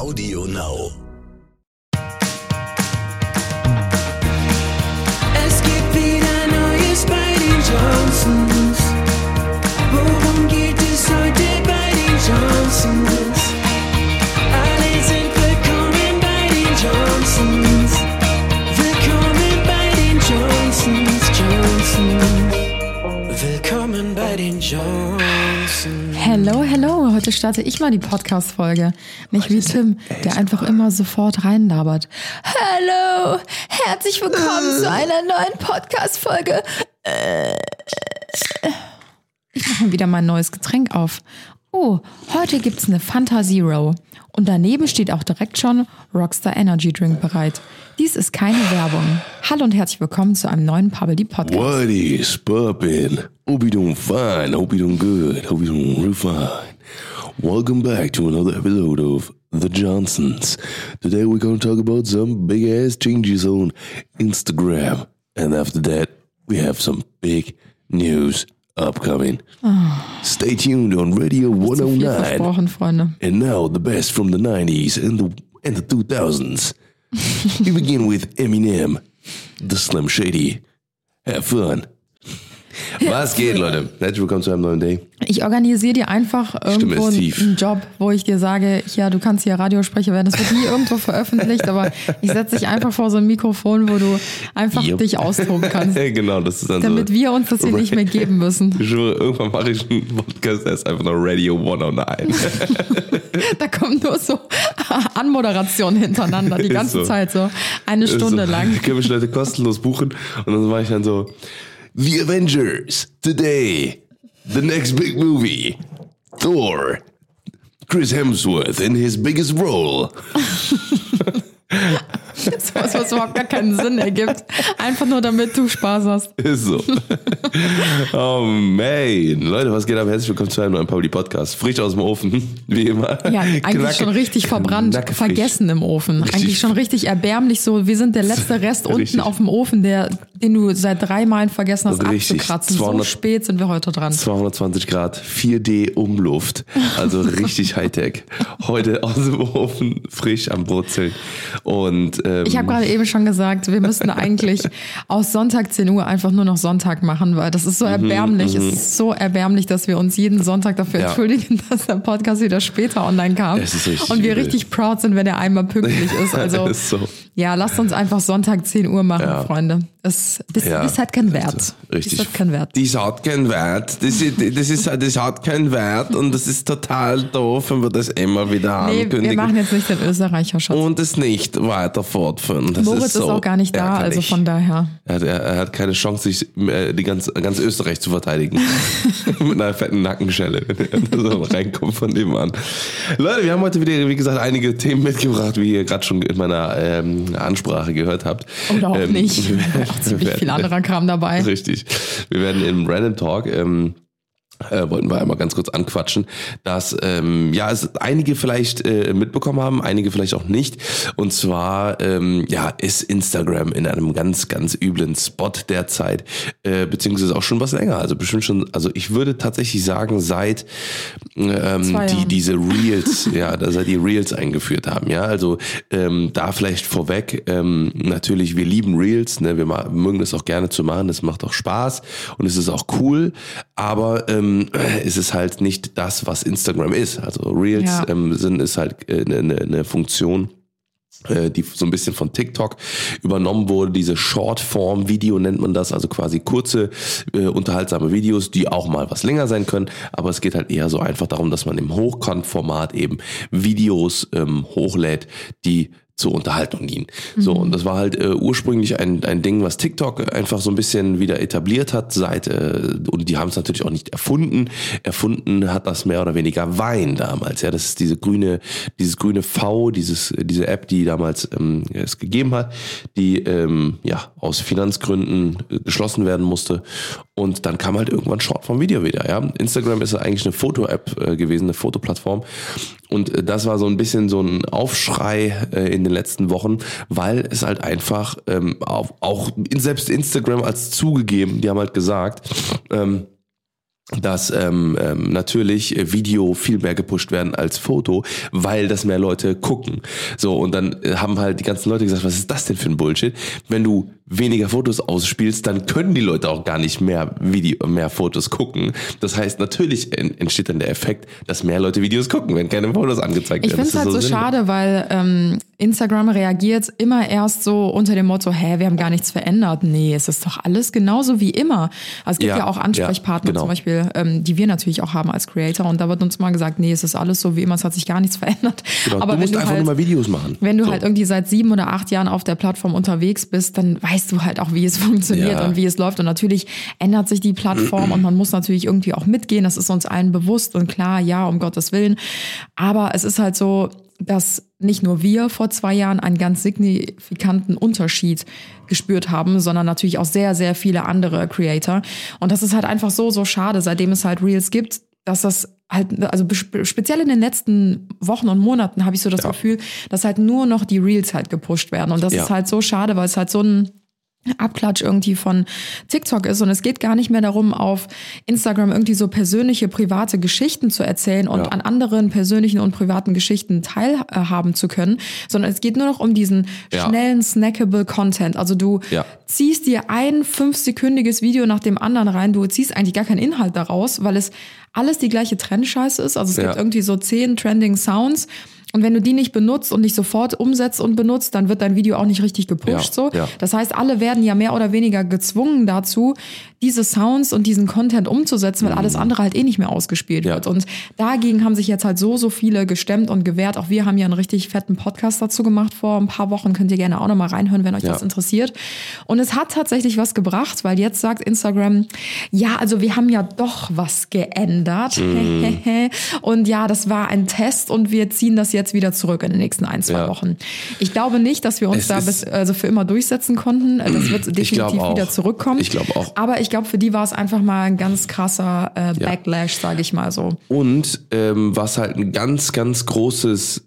Audio Now. Es gibt wieder Neues bei den Johnsons. Worum geht es heute bei den Johnsons? Alle sind willkommen bei den Johnsons. Willkommen bei den Johnsons. Willkommen bei den Johnsons. Hello. Heute starte ich mal die Podcast-Folge. Nicht wie Tim, der einfach immer sofort reinlabert. Hallo, herzlich willkommen zu einer neuen Podcast-Folge. Ich mache mal wieder mein neues Getränk auf. Oh, heute gibt's eine Fanta Zero. Und daneben steht auch direkt schon Rockstar Energy Drink bereit. Dies ist keine Werbung. Hallo und herzlich willkommen zu einem neuen Pabbly Podcast. What is poppin'? Hope you're doing fine. Hope you're doing good. Hope you're doing real fine. Welcome back to another episode of The Johnsons. Today we're going to talk about some big ass changes on Instagram. And after that, we have some big news upcoming. Stay tuned on Radio Zu viel 109. versprochen, Freunde. And now the best from the 90s and the 2000s. We begin with Eminem, the Slim Shady. Have fun. Was geht, Leute? Herzlich willkommen zu einem neuen Day. Ich organisiere dir einfach irgendwo einen Job, wo ich dir sage, ja, du kannst hier Radiosprecher werden. Das wird nie irgendwo veröffentlicht, aber ich setze dich einfach vor so ein Mikrofon, wo du einfach dich austoben kannst. Genau, das ist dann damit so. wir uns das hier nicht mehr geben müssen. Ich schwöre, irgendwann mache ich einen Podcast, der ist einfach noch Radio 109. Da kommt nur so Anmoderation hintereinander, die ganze so. Zeit so. Eine Stunde lang. Können mich Leute kostenlos buchen und dann mache ich dann so: The Avengers, today, the next big movie, Thor, Chris Hemsworth in his biggest role. Das was überhaupt gar keinen Sinn ergibt. Einfach nur, damit du Spaß hast. Ist so. Oh man. Leute, was geht ab? Herzlich willkommen zu einem neuen Pabbly Podcast. Frisch aus dem Ofen, wie immer. Ja, eigentlich schon richtig verbrannt, vergessen im Ofen. Richtig. Eigentlich schon richtig erbärmlich so. Wir sind der letzte Rest unten Richtig. auf dem Ofen, den du seit 3 Malen vergessen hast Richtig. abzukratzen. 200 So spät sind wir heute dran. 220 Grad, 4D Umluft, also richtig Hightech. Heute aus dem Ofen, frisch am Brutzeln. Und Ich habe gerade eben schon gesagt, wir müssten eigentlich aus Sonntag 10 Uhr einfach nur noch Sonntag machen, weil das ist so erbärmlich. Es ist so erbärmlich, dass wir uns jeden Sonntag dafür entschuldigen, dass der Podcast wieder später online kam. Es ist richtig und wir übel. richtig proud sind, wenn er einmal pünktlich ist. Also ist so. ja, lasst uns einfach Sonntag 10 Uhr machen, Freunde. Das hat keinen Wert. Richtig. Das hat keinen Wert. Das hat keinen Wert. Das hat keinen Wert und das ist total doof, wenn wir das immer wieder Nee, ankündigen. wir machen jetzt nicht den Österreicher Schatz. Und es nicht weiter fortführen. Das Moritz ist, so ist auch gar nicht da, also ärgerlich. von daher. Er hat keine Chance, sich die ganz Österreich zu verteidigen. Mit einer fetten Nackenschelle, wenn er so reinkommt von dem an. Leute, wir haben heute wieder, wie gesagt, einige Themen mitgebracht, wie ihr gerade schon in meiner Ansprache gehört habt. Oder auch nicht. Auch ziemlich viel anderer Kram dabei. Richtig. Wir werden im Random Talk wollten wir einmal ganz kurz anquatschen, dass es einige vielleicht mitbekommen haben, einige vielleicht auch nicht. Und zwar ist Instagram in einem ganz, ganz üblen Spot derzeit, beziehungsweise auch schon was länger. Also bestimmt schon, also ich würde tatsächlich sagen, seit diese Reels, seit die Reels eingeführt haben. Ja, also da vielleicht vorweg, natürlich, wir lieben Reels, ne? Wir mögen das auch gerne zu machen, das macht auch Spaß und es ist auch cool, aber ist es halt nicht das, was Instagram ist. Also Reels ist halt eine Funktion, die so ein bisschen von TikTok übernommen wurde. Diese Shortform-Video nennt man das, also quasi kurze, unterhaltsame Videos, die auch mal was länger sein können. Aber es geht halt eher so einfach darum, dass man im Hochkant-Format eben Videos hochlädt, die zur Unterhaltung dienen. So, und das war halt ursprünglich ein Ding, was TikTok einfach so ein bisschen wieder etabliert hat, und die haben es natürlich auch nicht erfunden. Erfunden hat das mehr oder weniger Vine damals. Ja, das ist dieses grüne V, diese App, die damals es gegeben hat, die aus Finanzgründen geschlossen werden musste. Und dann kam halt irgendwann Shortform-Video wieder. Ja, Instagram ist ja eigentlich eine Foto-App gewesen, eine Fotoplattform. Und das war so ein bisschen so ein Aufschrei in den letzten Wochen, weil es halt einfach auch selbst Instagram als zugegeben, die haben halt gesagt, dass natürlich Video viel mehr gepusht werden als Foto, weil das mehr Leute gucken. So, und dann haben halt die ganzen Leute gesagt, was ist das denn für ein Bullshit? Wenn du weniger Fotos ausspielst, dann können die Leute auch gar nicht mehr Fotos gucken. Das heißt, natürlich entsteht dann der Effekt, dass mehr Leute Videos gucken, wenn keine Fotos angezeigt werden. Ich finde es halt so schade, weil Instagram reagiert immer erst so unter dem Motto, wir haben gar nichts verändert. Nee, es ist doch alles genauso wie immer. Also es gibt ja auch Ansprechpartner zum Beispiel, die wir natürlich auch haben als Creator, und da wird uns mal gesagt, nee, es ist alles so wie immer, es hat sich gar nichts verändert. Genau, aber du musst einfach nur mal Videos machen. Wenn du halt irgendwie seit 7 oder 8 Jahren auf der Plattform unterwegs bist, dann weißt du halt auch, wie es funktioniert und wie es läuft. Und natürlich ändert sich die Plattform und man muss natürlich irgendwie auch mitgehen. Das ist uns allen bewusst und klar, ja, um Gottes Willen. Aber es ist halt so, dass nicht nur wir vor 2 Jahren einen ganz signifikanten Unterschied gespürt haben, sondern natürlich auch sehr, sehr viele andere Creator. Und das ist halt einfach so schade, seitdem es halt Reels gibt, dass das halt, also speziell in den letzten Wochen und Monaten habe ich so das Gefühl, dass halt nur noch die Reels halt gepusht werden. Und das ist halt so schade, weil es halt so ein Abklatsch irgendwie von TikTok ist, und es geht gar nicht mehr darum, auf Instagram irgendwie so persönliche, private Geschichten zu erzählen und an anderen persönlichen und privaten Geschichten teilhaben zu können, sondern es geht nur noch um diesen schnellen, snackable Content. Also du ziehst dir ein 5-sekündiges Video nach dem anderen rein, du ziehst eigentlich gar keinen Inhalt daraus, weil es alles die gleiche Trendscheiße ist. Also es gibt irgendwie so 10 Trending Sounds. Und wenn du die nicht benutzt und nicht sofort umsetzt und benutzt, dann wird dein Video auch nicht richtig gepusht. Das heißt, alle werden ja mehr oder weniger gezwungen dazu, diese Sounds und diesen Content umzusetzen, weil alles andere halt nicht mehr ausgespielt wird. Und dagegen haben sich jetzt halt so viele gestemmt und gewehrt. Auch wir haben ja einen richtig fetten Podcast dazu gemacht vor ein paar Wochen. Könnt ihr gerne auch nochmal reinhören, wenn euch das interessiert. Und es hat tatsächlich was gebracht, weil jetzt sagt Instagram, ja, also wir haben ja doch was geändert. Und ja, das war ein Test und wir ziehen das jetzt wieder zurück in den nächsten 1-2 Wochen. Ich glaube nicht, dass wir uns also für immer durchsetzen konnten. Das wird definitiv wieder zurückkommen. Ich glaube auch. Aber ich glaube, für die war es einfach mal ein ganz krasser Backlash, sage ich mal so. Und was halt ein ganz großes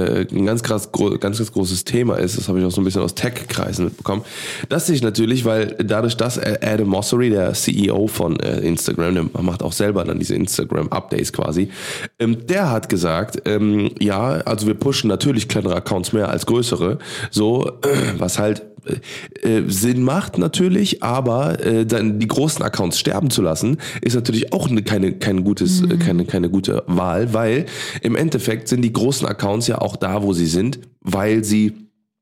Thema ist, das habe ich auch so ein bisschen aus Tech-Kreisen mitbekommen, dass sich natürlich, weil dadurch, dass Adam Mosseri, der CEO von Instagram, der macht auch selber dann diese Instagram-Updates quasi, der hat gesagt, also wir pushen natürlich kleinere Accounts mehr als größere, so, was halt Sinn macht natürlich, aber dann die großen Accounts sterben zu lassen, ist natürlich auch keine gute Wahl, weil im Endeffekt sind die großen Accounts ja auch da, wo sie sind, weil sie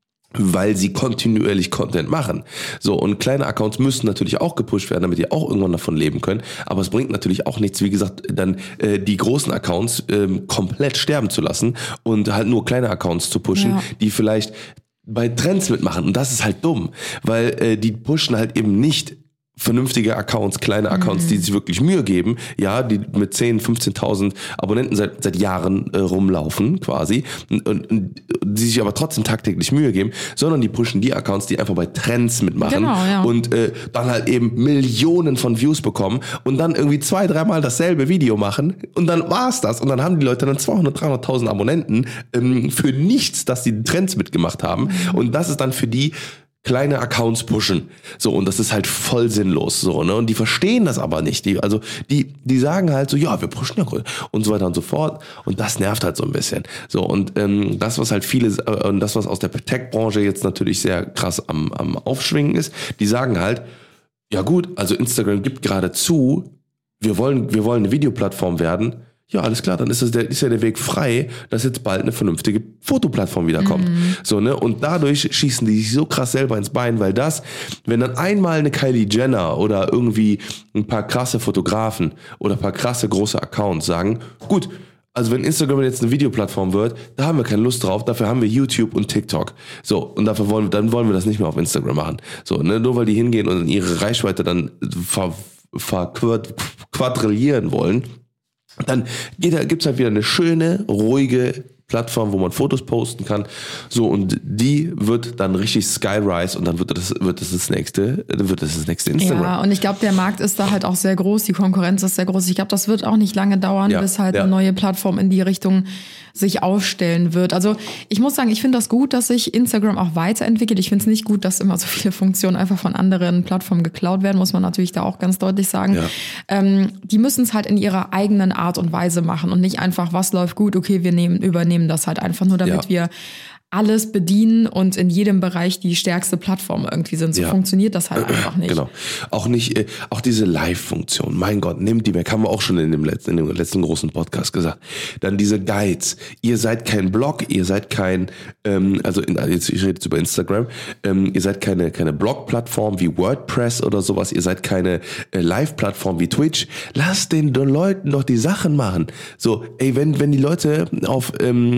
kontinuierlich Content machen. So, und kleine Accounts müssen natürlich auch gepusht werden, damit die auch irgendwann davon leben können. Aber es bringt natürlich auch nichts, wie gesagt, dann die großen Accounts komplett sterben zu lassen und halt nur kleine Accounts zu pushen, die vielleicht bei Trends mitmachen. Und das ist halt dumm, weil die pushen halt eben nicht vernünftige Accounts, kleine Accounts, die sich wirklich Mühe geben, die mit 10.000, 15.000 Abonnenten seit Jahren rumlaufen quasi und die sich aber trotzdem tagtäglich Mühe geben, sondern die pushen die Accounts, die einfach bei Trends mitmachen und dann halt eben Millionen von Views bekommen und dann irgendwie 2-3 Mal dasselbe Video machen und dann war's das und dann haben die Leute dann 200.000, 300.000 Abonnenten für nichts, dass die Trends mitgemacht haben und das ist dann für die kleine Accounts pushen. So, und das ist halt voll sinnlos, so, ne? Und die verstehen das aber nicht. Die sagen halt so, ja, wir pushen ja und so weiter und so fort. Und das nervt halt so ein bisschen. So, und das, was halt das, was aus der Tech-Branche jetzt natürlich sehr krass am Aufschwingen ist, die sagen halt, ja gut, also Instagram gibt gerade zu, wir wollen eine Videoplattform werden. Ja, alles klar, dann ist ja der Weg frei, dass jetzt bald eine vernünftige Fotoplattform wiederkommt. So, ne? Und dadurch schießen die sich so krass selber ins Bein, weil wenn dann einmal eine Kylie Jenner oder irgendwie ein paar krasse Fotografen oder ein paar krasse große Accounts sagen, gut, also wenn Instagram jetzt eine Videoplattform wird, da haben wir keine Lust drauf, dafür haben wir YouTube und TikTok. So, und dafür wollen wir das nicht mehr auf Instagram machen. So, ne? Nur weil die hingehen und ihre Reichweite dann quadrillieren wollen, dann gibt's halt wieder eine schöne, ruhige Plattform, wo man Fotos posten kann. So, und die wird dann richtig skyrise und dann wird das nächste Instagram. Ja, und ich glaube, der Markt ist da halt auch sehr groß, die Konkurrenz ist sehr groß. Ich glaube, das wird auch nicht lange dauern, bis halt eine neue Plattform in die Richtung sich aufstellen wird. Also ich muss sagen, ich finde das gut, dass sich Instagram auch weiterentwickelt. Ich finde es nicht gut, dass immer so viele Funktionen einfach von anderen Plattformen geklaut werden, muss man natürlich da auch ganz deutlich sagen. Ja. Die müssen es halt in ihrer eigenen Art und Weise machen und nicht einfach, was läuft gut, okay, wir übernehmen das halt einfach nur, damit wir alles bedienen und in jedem Bereich die stärkste Plattform irgendwie sind. So funktioniert das halt einfach nicht. Genau. Auch nicht, auch diese Live-Funktion. Mein Gott, nehmt die weg. Haben wir auch schon in dem letzten großen Podcast gesagt. Dann diese Guides. Ihr seid kein Blog, ihr seid kein, ich rede jetzt über Instagram, ihr seid keine Blog-Plattform wie WordPress oder sowas. Ihr seid keine Live-Plattform wie Twitch. Lasst den Leuten doch die Sachen machen. So, ey, wenn die Leute auf,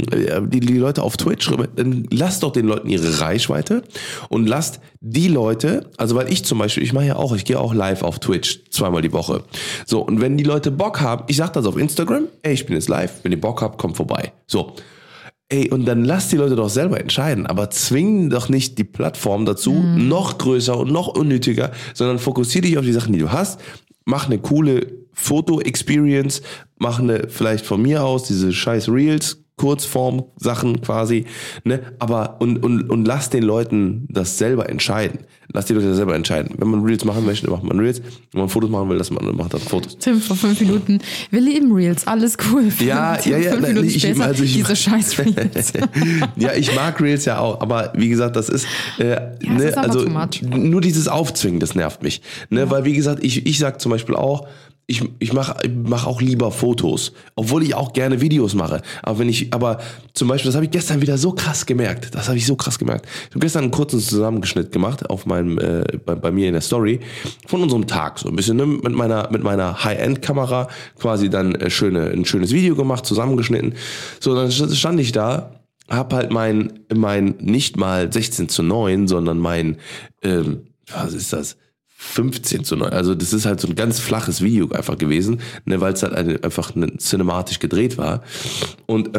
die Leute auf Twitch, dann lasst doch den Leuten ihre Reichweite und lasst die Leute, also weil ich zum Beispiel, ich gehe auch live auf Twitch 2-mal die Woche. So, und wenn die Leute Bock haben, ich sag das auf Instagram, ey, ich bin jetzt live, wenn ihr Bock habt, kommt vorbei. So. Ey, und dann lasst die Leute doch selber entscheiden, aber zwingen doch nicht die Plattform dazu, noch größer und noch unnötiger, sondern fokussier dich auf die Sachen, die du hast, mach eine coole Foto-Experience, mach eine, vielleicht von mir aus, diese scheiß Reels, Kurzform-Sachen quasi, ne, aber und lass den Leuten das selber entscheiden. Lass die Leute das selber entscheiden. Wenn man Reels machen möchte, macht man Reels. Wenn man Fotos machen will, macht man Fotos. Tim, vor 5 Minuten, wir lieben Reels, alles cool. Ja. 5 Minuten später, diese scheiß Reels. Ja, ich mag Reels ja auch, aber wie gesagt, das ist, ist also nur dieses Aufzwingen, das nervt mich. Ne, weil wie gesagt, ich sag zum Beispiel auch, ich mach auch lieber Fotos, obwohl ich auch gerne Videos mache. Aber zum Beispiel, das habe ich gestern wieder so krass gemerkt. Ich habe gestern einen kurzen Zusammenschnitt gemacht auf meinem, bei mir in der Story von unserem Tag. So ein bisschen, ne, mit meiner High-End-Kamera quasi dann ein schönes Video gemacht, zusammengeschnitten. So, dann stand ich da, hab halt mein nicht mal 16:9, sondern mein, was ist das? 15:9. Also das ist halt so ein ganz flaches Video einfach gewesen, ne, weil es halt einfach cinematisch gedreht war. Und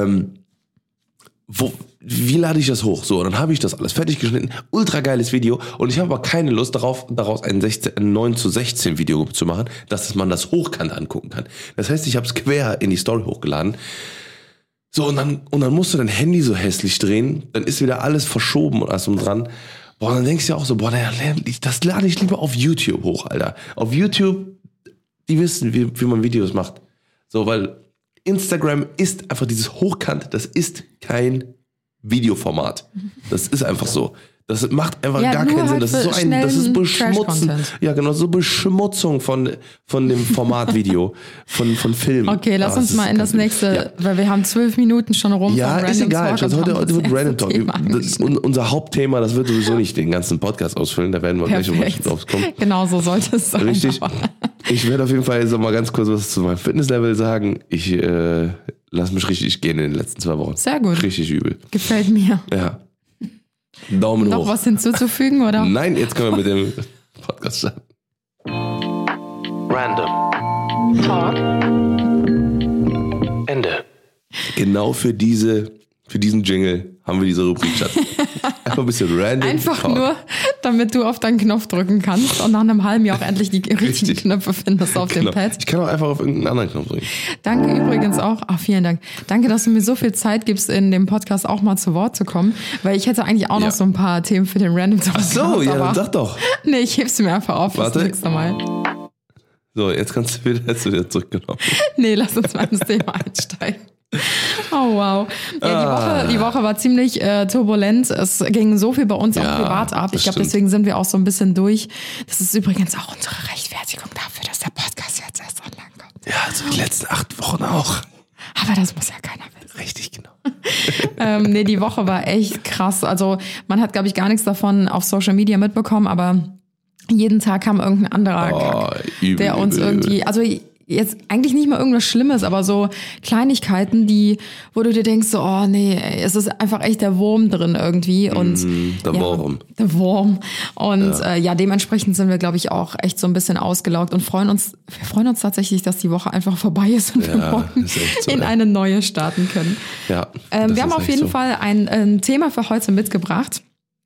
wie lade ich das hoch? So, dann habe ich das alles fertig geschnitten, ultra geiles Video, und ich habe aber keine Lust daraus ein 9:16 Video zu machen, dass man das hochkant angucken kann. Das heißt, ich habe es quer in die Story hochgeladen. So, und dann musst du dein Handy so hässlich drehen, dann ist wieder alles verschoben und alles dran. Boah, dann denkst du ja auch so, das lade ich lieber auf YouTube hoch, Alter. Auf YouTube, die wissen, wie man Videos macht. So, weil Instagram ist einfach dieses Hochkant, das ist kein Videoformat. Das ist einfach so. Das macht einfach gar keinen Sinn. Das ist Beschmutzen. Ja, genau, so Beschmutzung von dem Formatvideo, von Film. Okay, lass uns mal in das nächste, weil wir haben 12 Minuten schon rum. Ja, ist egal. Heute wird Random Talk. Unser Hauptthema, das wird sowieso nicht den ganzen Podcast ausfüllen, da werden wir gleich drauf kommen. Genau so sollte es sein. Richtig. Ich werde auf jeden Fall jetzt noch mal ganz kurz was zu meinem Fitnesslevel sagen. Ich lasse mich richtig gehen in den letzten 2 Wochen. Sehr gut. Richtig übel. Gefällt mir. Ja. Daumen hoch. Noch was hinzuzufügen, oder? Nein, jetzt können wir mit dem Podcast starten. Random Talk. Ende. Genau für diesen Jingle haben wir diese Rubrik, Schatz. Einfach ein bisschen random. Einfach Talk. nur, damit du auf deinen Knopf drücken kannst und nach einem halben Jahr auch endlich die richtigen Knöpfe findest auf dem Pad. Ich kann auch einfach auf irgendeinen anderen Knopf drücken. Danke übrigens auch. Vielen Dank. Danke, dass du mir so viel Zeit gibst, in dem Podcast auch mal zu Wort zu kommen, weil ich hätte eigentlich auch noch so ein paar Themen für den Random Talk. Ach so, ja, dann sag doch. Nee, ich heb's mir einfach auf. Warte. Das nächste Mal. So, jetzt kannst du wieder zurückgenommen. Nee, lass uns mal ins Thema einsteigen. Oh wow. Ja, die Woche war ziemlich turbulent. Es ging so viel bei uns auch privat ab. Ich glaube, deswegen sind wir auch so ein bisschen durch. Das ist übrigens auch unsere Rechtfertigung dafür, dass der Podcast jetzt erst online kommt. Ja, also die letzten 8 Wochen auch. Aber das muss ja keiner wissen. Richtig, genau. Nee, die Woche war echt krass. Also man hat, glaube ich, gar nichts davon auf Social Media mitbekommen, aber jeden Tag kam irgendein anderer Kack, der uns irgendwie, also jetzt eigentlich nicht mal irgendwas Schlimmes, aber so Kleinigkeiten, wo du dir denkst, so, oh nee, es ist einfach echt der Wurm drin irgendwie. Und der Wurm. Der Wurm. Und dementsprechend sind wir, glaube ich, auch echt so ein bisschen ausgelaugt und wir freuen uns tatsächlich, dass die Woche einfach vorbei ist und wir morgen in eine neue starten können. Ja. Wir haben auf jeden Fall ein Thema für heute mitgebracht.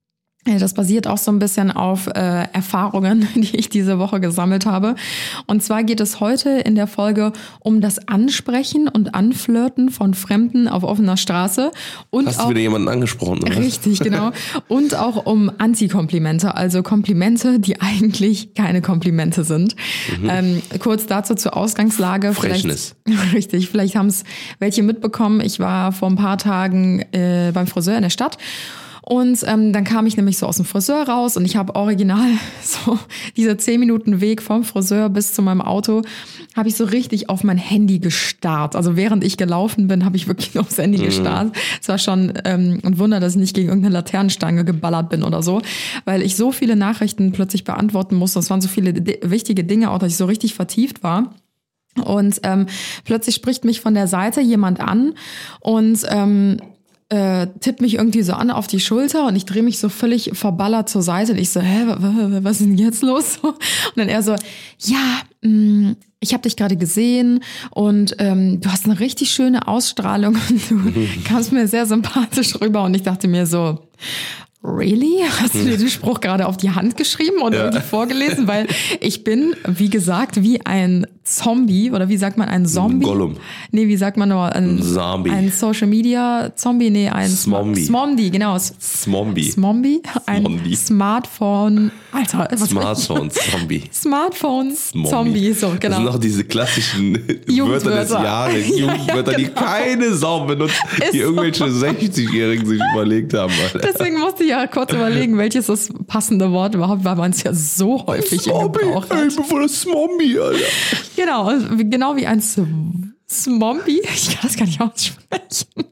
Das basiert auch so ein bisschen auf Erfahrungen, die ich diese Woche gesammelt habe. Und zwar geht es heute in der Folge um das Ansprechen und Anflirten von Fremden auf offener Straße. Und Hast du auch, wieder jemanden angesprochen, oder? richtig, genau. Und auch um Antikomplimente, also Komplimente, die eigentlich keine Komplimente sind. Kurz dazu zur Ausgangslage. Frechnis. Richtig, vielleicht haben es welche mitbekommen. Ich war vor ein paar Tagen beim Friseur in der Stadt. Und dann kam ich nämlich so aus dem Friseur raus und ich habe original so diese 10 Minuten Weg vom Friseur bis zu meinem Auto, habe ich so richtig auf mein Handy gestarrt. Also während ich gelaufen bin, habe ich wirklich nur aufs Handy gestarrt. Es war schon ein Wunder, dass ich nicht gegen irgendeine Laternenstange geballert bin oder so, weil ich so viele Nachrichten plötzlich beantworten musste. Es waren so viele wichtige Dinge, auch dass ich so richtig vertieft war. Und plötzlich spricht mich von der Seite jemand an und tippt mich irgendwie so an auf die Schulter und ich drehe mich so völlig verballert zur Seite und ich so, was ist denn jetzt los? Und dann er so, ja, ich habe dich gerade gesehen und du hast eine richtig schöne Ausstrahlung und du kamst mir sehr sympathisch rüber und ich dachte mir so, really? Hast du dir den Spruch gerade auf die Hand geschrieben oder irgendwie vorgelesen? Weil ich bin, wie gesagt, wie ein Zombie oder wie sagt man, ein Zombie? Gollum. Nee, wie sagt man noch? Ein Zombie. Ein Social Media Zombie? Nee, ein Smombie. Smombie, genau. Smombie. Smombie? Ein Smombie. Smartphone. Alter, was Smartphone-Zombie. Smartphone-Zombie, so, Das genau. sind noch diese klassischen Wörter des Jugendwörter. Jahres, Jugendwörter, die keine Sau benutzt, Ist die so. irgendwelche 60-Jährigen sich überlegt haben. Alter. Deswegen musste ich ja kurz überlegen, welches das passende Wort überhaupt, weil man es ja so häufig im Gebrauch ey, hat. ich bin voll das Smombie, Alter. Genau wie ein Smombie. Ich kann das gar nicht aussprechen.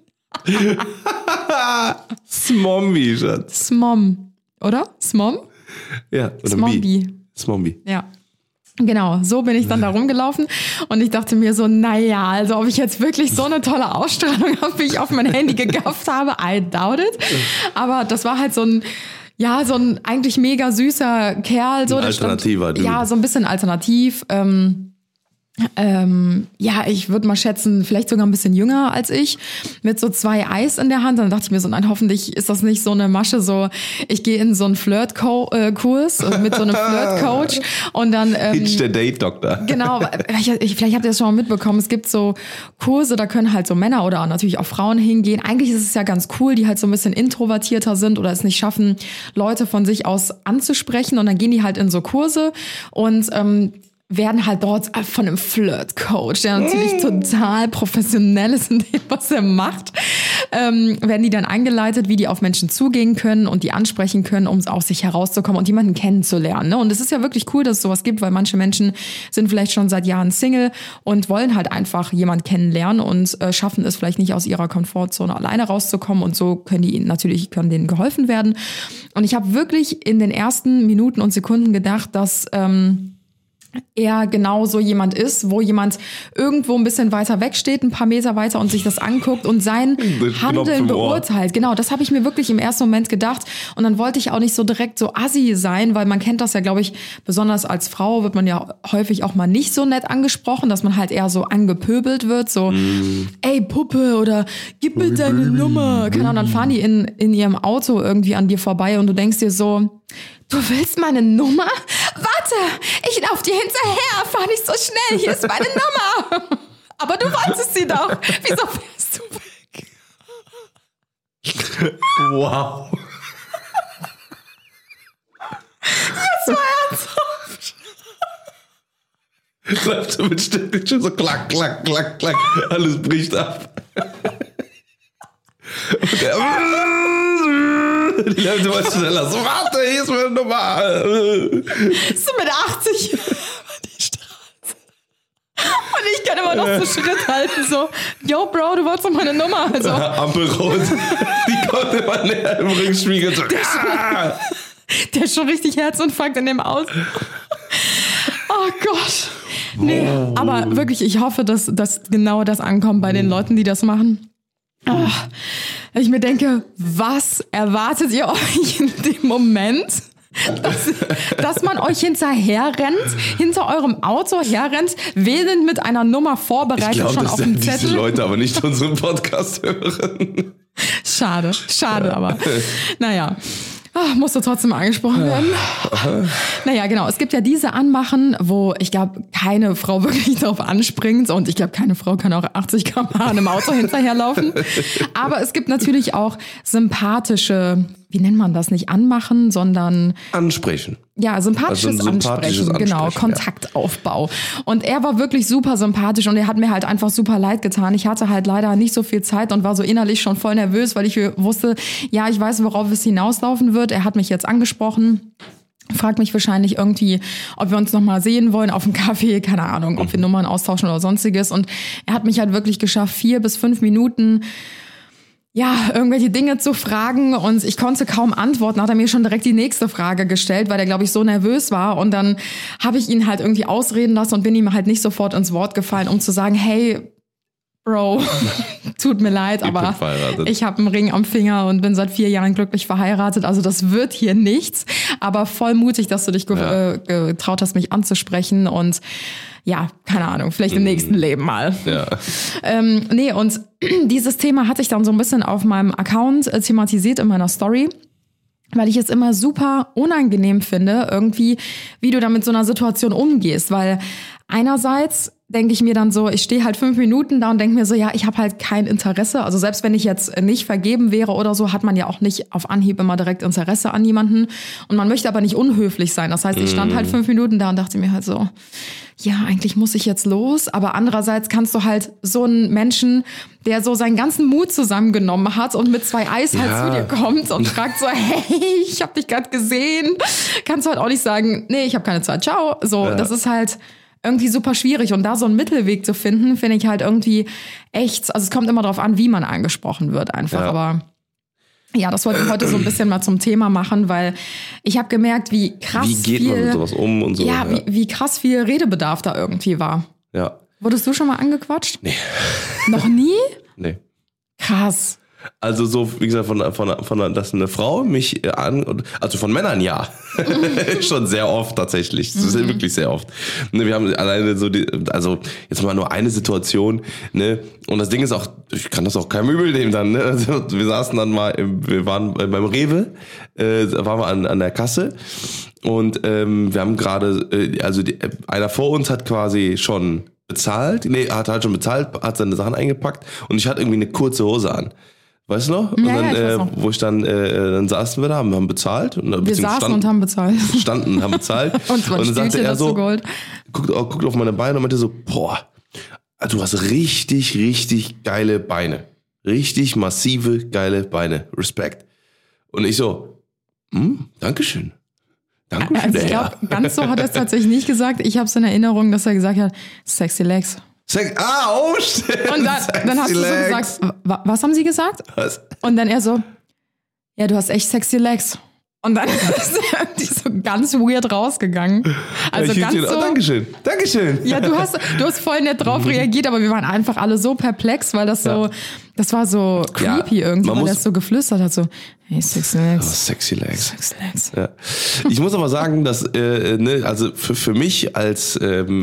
Smombie, Schatz. Smom, oder? Smom? Ja, oder Smombie. Smombie. Ja. Genau, so bin ich dann da rumgelaufen und ich dachte mir so, naja, also ob ich jetzt wirklich so eine tolle Ausstrahlung habe, wie ich auf mein Handy gegafft habe, I doubt it. Aber das war halt so ein eigentlich mega süßer Kerl. So, Ein alternativer Dude. Ja, so ein bisschen alternativ. Ja, ich würde mal schätzen, vielleicht sogar ein bisschen jünger als ich, mit so 2 Eis in der Hand. Dann dachte ich mir so, nein, hoffentlich ist das nicht so eine Masche, so ich gehe in so einen Flirt-Kurs mit so einem Flirt-Coach und dann Hitch der Date-Doktor. genau, vielleicht habt ihr das schon mal mitbekommen, es gibt so Kurse, da können halt so Männer oder natürlich auch Frauen hingehen. Eigentlich ist es ja ganz cool, die halt so ein bisschen introvertierter sind oder es nicht schaffen, Leute von sich aus anzusprechen und dann gehen die halt in so Kurse und werden halt dort von einem Flirt-Coach, der natürlich total professionell ist in dem, was er macht, werden die dann eingeleitet, wie die auf Menschen zugehen können und die ansprechen können, um aus sich herauszukommen und jemanden kennenzulernen. Ne? Und es ist ja wirklich cool, dass es sowas gibt, weil manche Menschen sind vielleicht schon seit Jahren Single und wollen halt einfach jemanden kennenlernen und schaffen es vielleicht nicht aus ihrer Komfortzone alleine rauszukommen und so können denen geholfen werden. Und ich habe wirklich in den ersten Minuten und Sekunden gedacht, dass er genau so jemand ist, wo jemand irgendwo ein bisschen weiter weg steht, ein paar Meter weiter und sich das anguckt und sein Handeln beurteilt. Genau, das habe ich mir wirklich im ersten Moment gedacht. Und dann wollte ich auch nicht so direkt so assi sein, weil man kennt das ja, glaube ich, besonders als Frau wird man ja häufig auch mal nicht so nett angesprochen, dass man halt eher so angepöbelt wird, so ey Puppe oder gib mir deine Nummer. Keine Ahnung, dann fahren die in ihrem Auto irgendwie an dir vorbei und du denkst dir so, du willst meine Nummer? Warte, ich lauf dir hinterher, fahr nicht so schnell, hier ist meine Nummer. Aber du wolltest sie doch. Wieso fährst du weg? Wow. Das war ernsthaft. Läuft so mit Stück schon so klack, klack, klack, klack. Alles bricht ab. Und der die Leute wollen schneller. So, warte, hier ist meine Nummer. So mit 80 die Straße. Und ich kann immer noch so Schritt halten, so, yo Bro, du wolltest doch meine Nummer. Also, Ampelrot. Die kommt immer näher im Rückspiegel. So, der ist schon richtig Herzinfarkt in dem Aus. Oh Gott. Nee, aber wirklich, ich hoffe, dass genau das ankommt bei den Leuten, die das machen. Oh, ich mir denke, was erwartet ihr euch in dem Moment, dass man euch hinter eurem Auto herrennt, wählend mit einer Nummer vorbereitet, ich glaube, schon dass auf dem diese Zettel? Leute aber nicht unseren Podcast hören. Schade aber. Naja. Musste trotzdem angesprochen werden. Naja, genau. Es gibt ja diese Anmachen, wo ich glaube, keine Frau wirklich darauf anspringt und ich glaube, keine Frau kann auch 80 km/h einem Auto hinterherlaufen. Aber es gibt natürlich auch sympathische, wie nennt man das, nicht anmachen, sondern Ansprechen. ja, sympathisches Ansprechen, genau, Kontaktaufbau. Und er war wirklich super sympathisch und er hat mir halt einfach super leid getan. Ich hatte halt leider nicht so viel Zeit und war so innerlich schon voll nervös, weil ich wusste, ja, ich weiß, worauf es hinauslaufen wird. Er hat mich jetzt angesprochen. Fragt mich wahrscheinlich irgendwie, ob wir uns nochmal sehen wollen auf dem Kaffee, keine Ahnung, ob wir Nummern austauschen oder sonstiges. Und er hat mich halt wirklich geschafft, 4 bis 5 Minuten irgendwelche Dinge zu fragen und ich konnte kaum antworten, hat er mir schon direkt die nächste Frage gestellt, weil er, glaube ich, so nervös war und dann habe ich ihn halt irgendwie ausreden lassen und bin ihm halt nicht sofort ins Wort gefallen, um zu sagen, hey, Bro, tut mir leid, aber ich habe einen Ring am Finger und bin seit 4 Jahren glücklich verheiratet, also das wird hier nichts, aber voll mutig, dass du dich getraut hast, mich anzusprechen und ja, keine Ahnung, vielleicht im nächsten Leben mal. Ja. Und dieses Thema hatte ich dann so ein bisschen auf meinem Account thematisiert in meiner Story, weil ich es immer super unangenehm finde, irgendwie, wie du da mit so einer Situation umgehst, weil einerseits denke ich mir dann so, ich stehe halt 5 Minuten da und denke mir so, ja, ich habe halt kein Interesse. Also selbst wenn ich jetzt nicht vergeben wäre oder so, hat man ja auch nicht auf Anhieb immer direkt Interesse an jemanden. Und man möchte aber nicht unhöflich sein. Das heißt, ich stand halt 5 Minuten da und dachte mir halt so, ja, eigentlich muss ich jetzt los. Aber andererseits kannst du halt so einen Menschen, der so seinen ganzen Mut zusammengenommen hat und mit 2 Eis halt zu dir kommt und fragt so, hey, ich habe dich gerade gesehen. Kannst du halt auch nicht sagen, nee, ich habe keine Zeit, ciao. So, das ist halt irgendwie super schwierig. Und da so einen Mittelweg zu finden, finde ich halt irgendwie echt, also es kommt immer drauf an, wie man angesprochen wird einfach. Ja. Aber ja, das wollte ich heute so ein bisschen mal zum Thema machen, weil ich habe gemerkt, wie krass wie geht man mit sowas um und so. Ja, wie krass viel Redebedarf da irgendwie war. Ja. Wurdest du schon mal angequatscht? Nee. Noch nie? Nee. Krass. Also so, wie gesagt, dass eine Frau mich also von Männern ja, schon sehr oft tatsächlich, das ist wirklich sehr oft. Ne, wir haben alleine so, also jetzt mal nur eine Situation, ne, und das Ding ist auch, ich kann das auch keinem übel nehmen dann, ne, also wir saßen dann mal, wir waren beim Rewe, waren wir an der Kasse und wir haben gerade, einer vor uns hat quasi schon bezahlt, hat halt schon bezahlt, hat seine Sachen eingepackt und ich hatte irgendwie eine kurze Hose an. Weißt du noch? Und ja, dann, ich weiß noch. wo ich dann saßen wir da, haben bezahlt. Und, wir saßen und haben bezahlt. Standen und haben bezahlt. und dann sagte er so, Gold. guckt auf meine Beine und meinte so, boah, du hast richtig, richtig geile Beine. Richtig massive, geile Beine. Respekt. Und ich so, Dankeschön. Dankeschön, also ich glaube, ganz so hat er es tatsächlich nicht gesagt. Ich habe es in Erinnerung, dass er gesagt hat, sexy legs. Stimmt. Und dann hast du so gesagt, was haben sie gesagt? Was? Und dann er so, ja, du hast echt sexy legs. Und dann ist er so ganz weird rausgegangen. Also ja, ganz so, Dankeschön. Ja, du hast voll nett drauf reagiert, aber wir waren einfach alle so perplex, weil das war so creepy irgendwie, weil er so geflüstert hat, so, hey, sexy legs. Oh, sexy legs. Sexy legs. Ja. Ich muss aber sagen, dass, also für mich als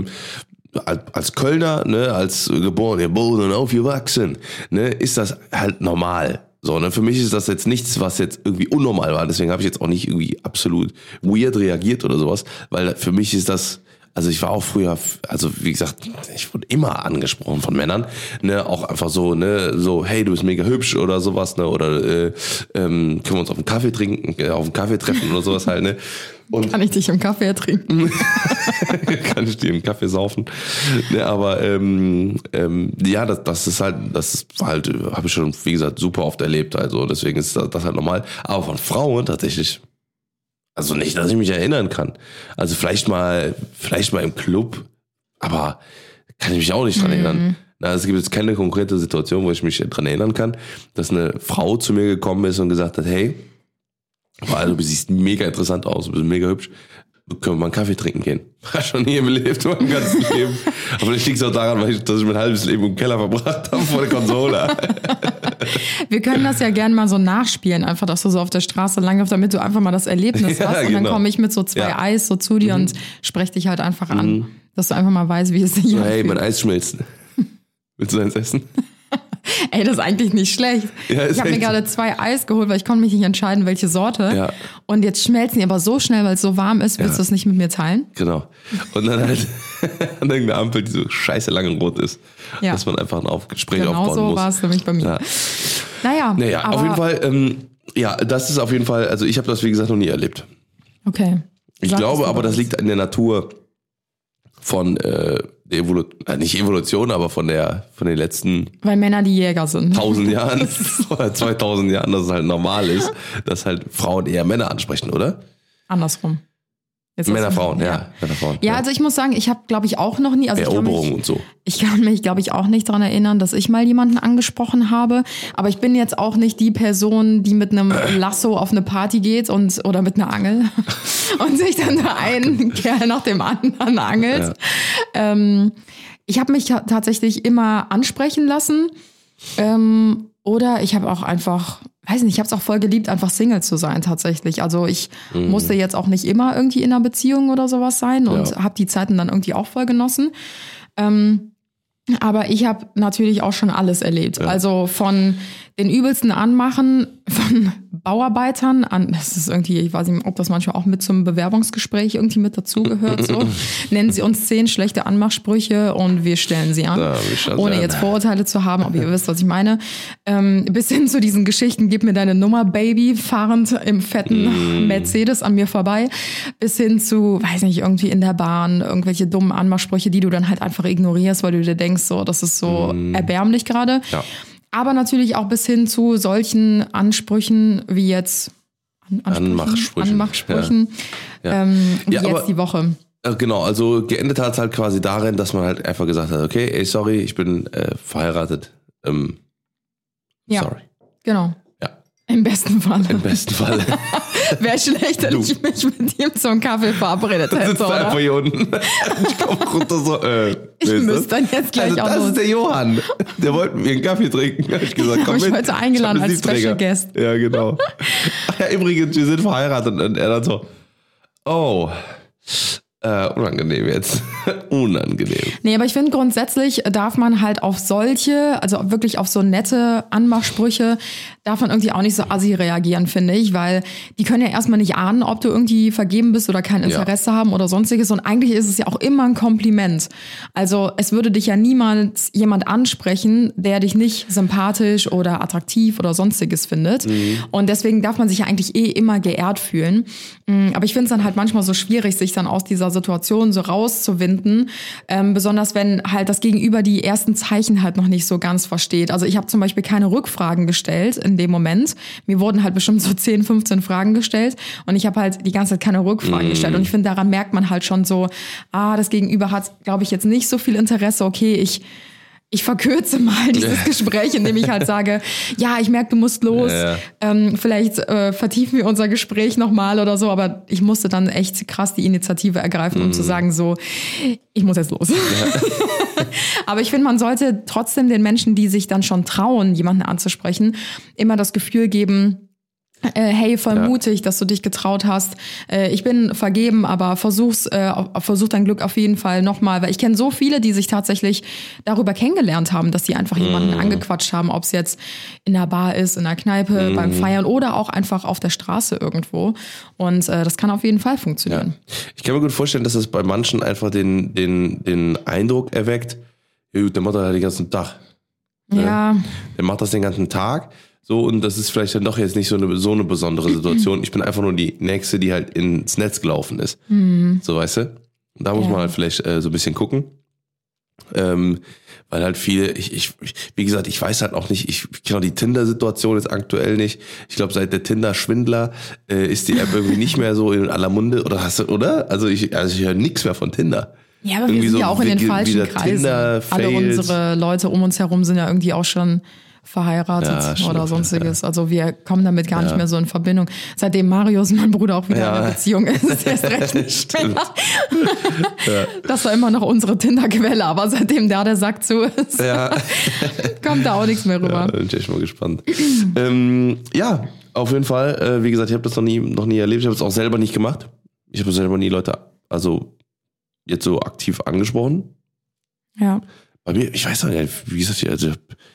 Kölner, ne, als geboren und aufgewachsen, ne, ist das halt normal. So, ne, für mich ist das jetzt nichts, was jetzt irgendwie unnormal war. Deswegen habe ich jetzt auch nicht irgendwie absolut weird reagiert oder sowas, weil für mich ist das, also ich war auch früher, also wie gesagt, ich wurde immer angesprochen von Männern, ne, auch einfach so, ne, so, hey, du bist mega hübsch oder sowas, ne, oder können wir uns auf einen Kaffee treffen oder sowas halt, ne. Und kann ich dich im Kaffee ertrinken? Kann ich dir im Kaffee saufen? Ne, aber ja, das habe ich schon, wie gesagt, super oft erlebt. Also deswegen ist das halt normal. Aber von Frauen tatsächlich, also nicht, dass ich mich erinnern kann. Also vielleicht mal im Club, aber kann ich mich auch nicht dran erinnern. Na, es gibt jetzt keine konkrete Situation, wo ich mich dran erinnern kann, dass eine Frau zu mir gekommen ist und gesagt hat, hey, also du siehst mega interessant aus, du bist mega hübsch. Können wir mal einen Kaffee trinken gehen? Schon nie erlebt, mein ganzes Leben. Aber vielleicht liegt es auch daran, dass ich mein halbes Leben im Keller verbracht habe vor der Konsole. Wir können das ja gerne mal so nachspielen, einfach, dass du so auf der Straße langläufst, damit du einfach mal das Erlebnis hast. Und dann komme ich mit so 2 Eis so zu dir und spreche dich halt einfach an. Dass du einfach mal weißt, wie es sich anfühlt. Hey, mein Eis schmilzt. Willst du eins essen? Ey, das ist eigentlich nicht schlecht. Ja, ist ich habe mir echt. gerade 2 Eis geholt, weil ich konnte mich nicht entscheiden, welche Sorte. Ja. Und jetzt schmelzen die aber so schnell, weil es so warm ist. Willst du das nicht mit mir teilen? Genau. Und dann halt an irgendeiner Ampel, die so scheiße lang und rot ist, Ja. dass man einfach ein Gespräch Genau aufbauen so muss. war es nämlich bei mir. Ja. Naja, Auf jeden Fall, ja, das ist auf jeden Fall, also ich habe das wie gesagt noch nie erlebt. Okay. Ich Sag glaube es aber, doch das mal. liegt in der Natur von der nicht Evolution, aber von den letzten Weil Männer die Jäger sind. 1000 Jahren oder 2000 Jahren, dass es halt normal ist, dass halt Frauen eher Männer ansprechen, oder? Andersrum. Jetzt Männer, hast du- Frauen, ja. Männer, Frauen. Ja, also ich muss sagen, ich habe, glaube ich, auch noch nie, also Eroberung und so. ich kann mich, glaube ich, auch nicht daran erinnern, dass ich mal jemanden angesprochen habe. Aber ich bin jetzt auch nicht die Person, die mit einem Lasso auf eine Party geht oder mit einer Angel und sich dann da einen Kerl nach dem anderen angelt. Ich habe mich tatsächlich immer ansprechen lassen. Oder ich habe auch einfach, weiß nicht, ich habe es auch voll geliebt, einfach Single zu sein tatsächlich. Also ich musste jetzt auch nicht immer irgendwie in einer Beziehung oder sowas sein und habe die Zeiten dann irgendwie auch voll genossen. Aber ich habe natürlich auch schon alles erlebt. Also von den übelsten Anmachen von Bauarbeitern an, das ist irgendwie, ich weiß nicht, ob das manchmal auch mit zum Bewerbungsgespräch irgendwie mit dazugehört. So. Nennen Sie uns 10 schlechte Anmachsprüche und wir stellen sie an. Ja, wir stellen sie ohne an. jetzt Vorurteile zu haben, aber ihr wisst, was ich meine. Bis hin zu diesen Geschichten, gib mir deine Nummer, Baby, fahrend im fetten Mercedes an mir vorbei. Bis hin zu, weiß nicht, irgendwie in der Bahn, irgendwelche dummen Anmachsprüche, die du dann halt einfach ignorierst, weil du dir denkst, so, das ist so erbärmlich gerade. Ja. Aber natürlich auch bis hin zu solchen Ansprüchen wie jetzt Anmachsprüchen Ja. wie Ja, jetzt aber- die Woche. Genau, also geendet hat es halt quasi darin, dass man halt einfach gesagt hat, okay, ey, sorry, ich bin verheiratet. Ja, Sorry. genau. Ja, Im besten Fall. im besten Fall. Wäre schlecht, wenn Du. ich mich mit ihm zum Kaffee verabredet hätte, Sitzt da einfach oder? hier unten. Ich komme runter so, Ich wer ist müsste das? dann jetzt gleich Also auch das los. ist der Johann. Der wollte mit mir einen Kaffee trinken. Hab ich gesagt, Ja, komm ich mit. wollte eingeladen Ich hab einen als Special Siebträger. Guest. Ja, genau. Ach ja, übrigens, wir sind verheiratet. Und er dann so, oh, unangenehm jetzt. Unangenehm. Nee, aber ich finde grundsätzlich darf man halt auf solche, also wirklich auf so nette Anmachsprüche, darf man irgendwie auch nicht so assi reagieren, finde ich, weil die können ja erstmal nicht ahnen, ob du irgendwie vergeben bist oder kein Interesse haben oder sonstiges und eigentlich ist es ja auch immer ein Kompliment. Also es würde dich ja niemals jemand ansprechen, der dich nicht sympathisch oder attraktiv oder sonstiges findet und deswegen darf man sich ja eigentlich immer geehrt fühlen. Aber ich finde es dann halt manchmal so schwierig, sich dann aus dieser Situation so rauszuwinden, besonders wenn halt das Gegenüber die ersten Zeichen halt noch nicht so ganz versteht. Also ich habe zum Beispiel keine Rückfragen gestellt in dem Moment. Mir wurden halt bestimmt so 10, 15 Fragen gestellt und ich habe halt die ganze Zeit keine Rückfragen gestellt. Und ich finde, daran merkt man halt schon so, das Gegenüber hat, glaube ich, jetzt nicht so viel Interesse. Okay, ich verkürze mal dieses Gespräch, indem ich halt sage, ja, ich merke, du musst los. Ja. Vielleicht vertiefen wir unser Gespräch nochmal oder so. Aber ich musste dann echt krass die Initiative ergreifen, um zu sagen so, ich muss jetzt los. Aber ich finde, man sollte trotzdem den Menschen, die sich dann schon trauen, jemanden anzusprechen, immer das Gefühl geben, hey, voll mutig, dass du dich getraut hast. Ich bin vergeben, aber versuch dein Glück auf jeden Fall nochmal. Weil ich kenne so viele, die sich tatsächlich darüber kennengelernt haben, dass sie einfach jemanden angequatscht haben, ob es jetzt in der Bar ist, in der Kneipe, beim Feiern oder auch einfach auf der Straße irgendwo. Und das kann auf jeden Fall funktionieren. Ich kann mir gut vorstellen, dass es bei manchen einfach den Eindruck erweckt, ja, gut, der macht das halt den ganzen Tag. Ja. Der macht das den ganzen Tag. So, und das ist vielleicht dann doch jetzt nicht so eine besondere Situation. Ich bin einfach nur die Nächste, die halt ins Netz gelaufen ist. So, weißt du? Und da muss man halt vielleicht so ein bisschen gucken. Weil halt viele, wie gesagt, ich weiß halt auch nicht, ich kenne auch die Tinder-Situation jetzt aktuell nicht. Ich glaube, seit der Tinder-Schwindler ist die App irgendwie nicht mehr so in aller Munde. Oder? Also ich höre nichts mehr von Tinder. Ja, aber wir Irgendwie sind so ja auch in den wieder falschen Kreisen. Alle Tinder-Fails. unsere Leute um uns herum sind ja irgendwie auch schon verheiratet Ja, stimmt, oder sonstiges. Also wir kommen damit gar nicht mehr so in Verbindung. Seitdem Marius, mein Bruder, auch wieder in einer Beziehung ist, ist erst recht nicht mehr. Das war immer noch unsere Tinder-Quelle, aber seitdem der Sack zu ist, kommt da auch nichts mehr rüber. Ja, bin ich echt mal gespannt. Ja, auf jeden Fall. Wie gesagt, ich habe das noch nie erlebt. Ich habe es auch selber nicht gemacht. Ich habe selber nie Leute, also jetzt so aktiv angesprochen. Ja. Bei mir, ich weiß noch nicht, wie gesagt, also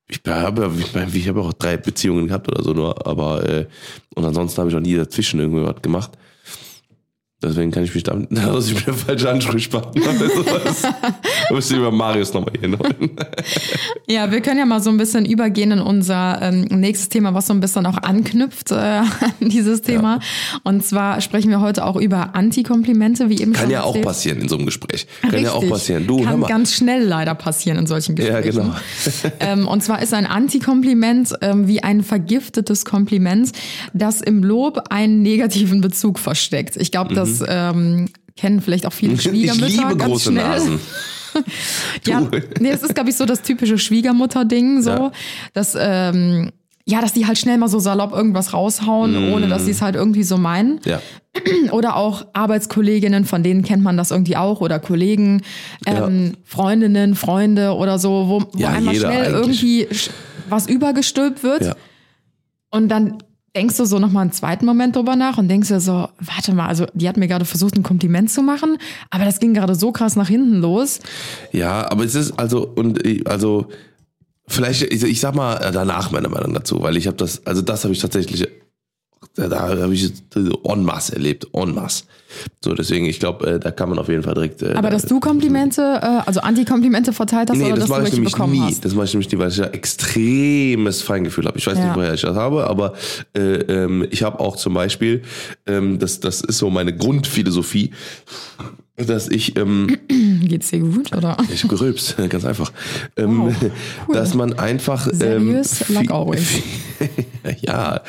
Ich habe auch 3 Beziehungen gehabt oder so nur, aber und ansonsten habe ich auch nie dazwischen irgendwie was gemacht. Deswegen kann ich mich damit, also ich bin der falsche Ansprechpartner. Da müsste ich über Marius nochmal hinholen. Ja, wir können ja mal so ein bisschen übergehen in unser nächstes Thema, was so ein bisschen auch anknüpft an dieses Thema. Ja. Und zwar sprechen wir heute auch über Antikomplimente, wie eben Kann schon ja erzählt. auch passieren in so einem Gespräch. Kann Richtig. ja auch passieren. Du, hör Kann mal. ganz schnell leider passieren in solchen Gesprächen. Ja, genau. Und zwar ist ein Antikompliment wie ein vergiftetes Kompliment, das im Lob einen negativen Bezug versteckt. Ich glaube, das kennen vielleicht auch viele Schwiegermütter. Ich liebe ganz große schnell. Nasen. Ja, nee, es ist, glaube ich, so das typische Schwiegermutter-Ding, so, Ja. dass die halt schnell mal so salopp irgendwas raushauen, ohne dass sie es halt irgendwie so meinen. Ja. Oder auch Arbeitskolleginnen, von denen kennt man das irgendwie auch, oder Kollegen, Freundinnen, Freunde oder so, wo Ja, einmal jeder schnell eigentlich. irgendwie was übergestülpt wird. Ja. Und dann denkst du so nochmal einen zweiten Moment drüber nach und denkst dir so, warte mal, also die hat mir gerade versucht, ein Kompliment zu machen, aber das ging gerade so krass nach hinten los. Ja, aber es ist also vielleicht, ich sag mal danach meine Meinung dazu, weil ich habe das habe ich tatsächlich, da habe ich en masse erlebt, en masse. So, deswegen, ich glaube, da kann man auf jeden Fall direkt. Aber dass du Komplimente, also Antikomplimente verteilt hast, Nee, oder das dass du mache ich welche nämlich bekommen nie. hast? Das mache ich nämlich nie, weil ich ja extremes Feingefühl habe. Ich weiß Ja. nicht, woher ich das habe, aber ich habe auch zum Beispiel, das ist so meine Grundphilosophie, dass ich Geht's dir gut, oder? ich gerülps, ganz einfach. Wow, cool. Dass man einfach Serious, like always. ja,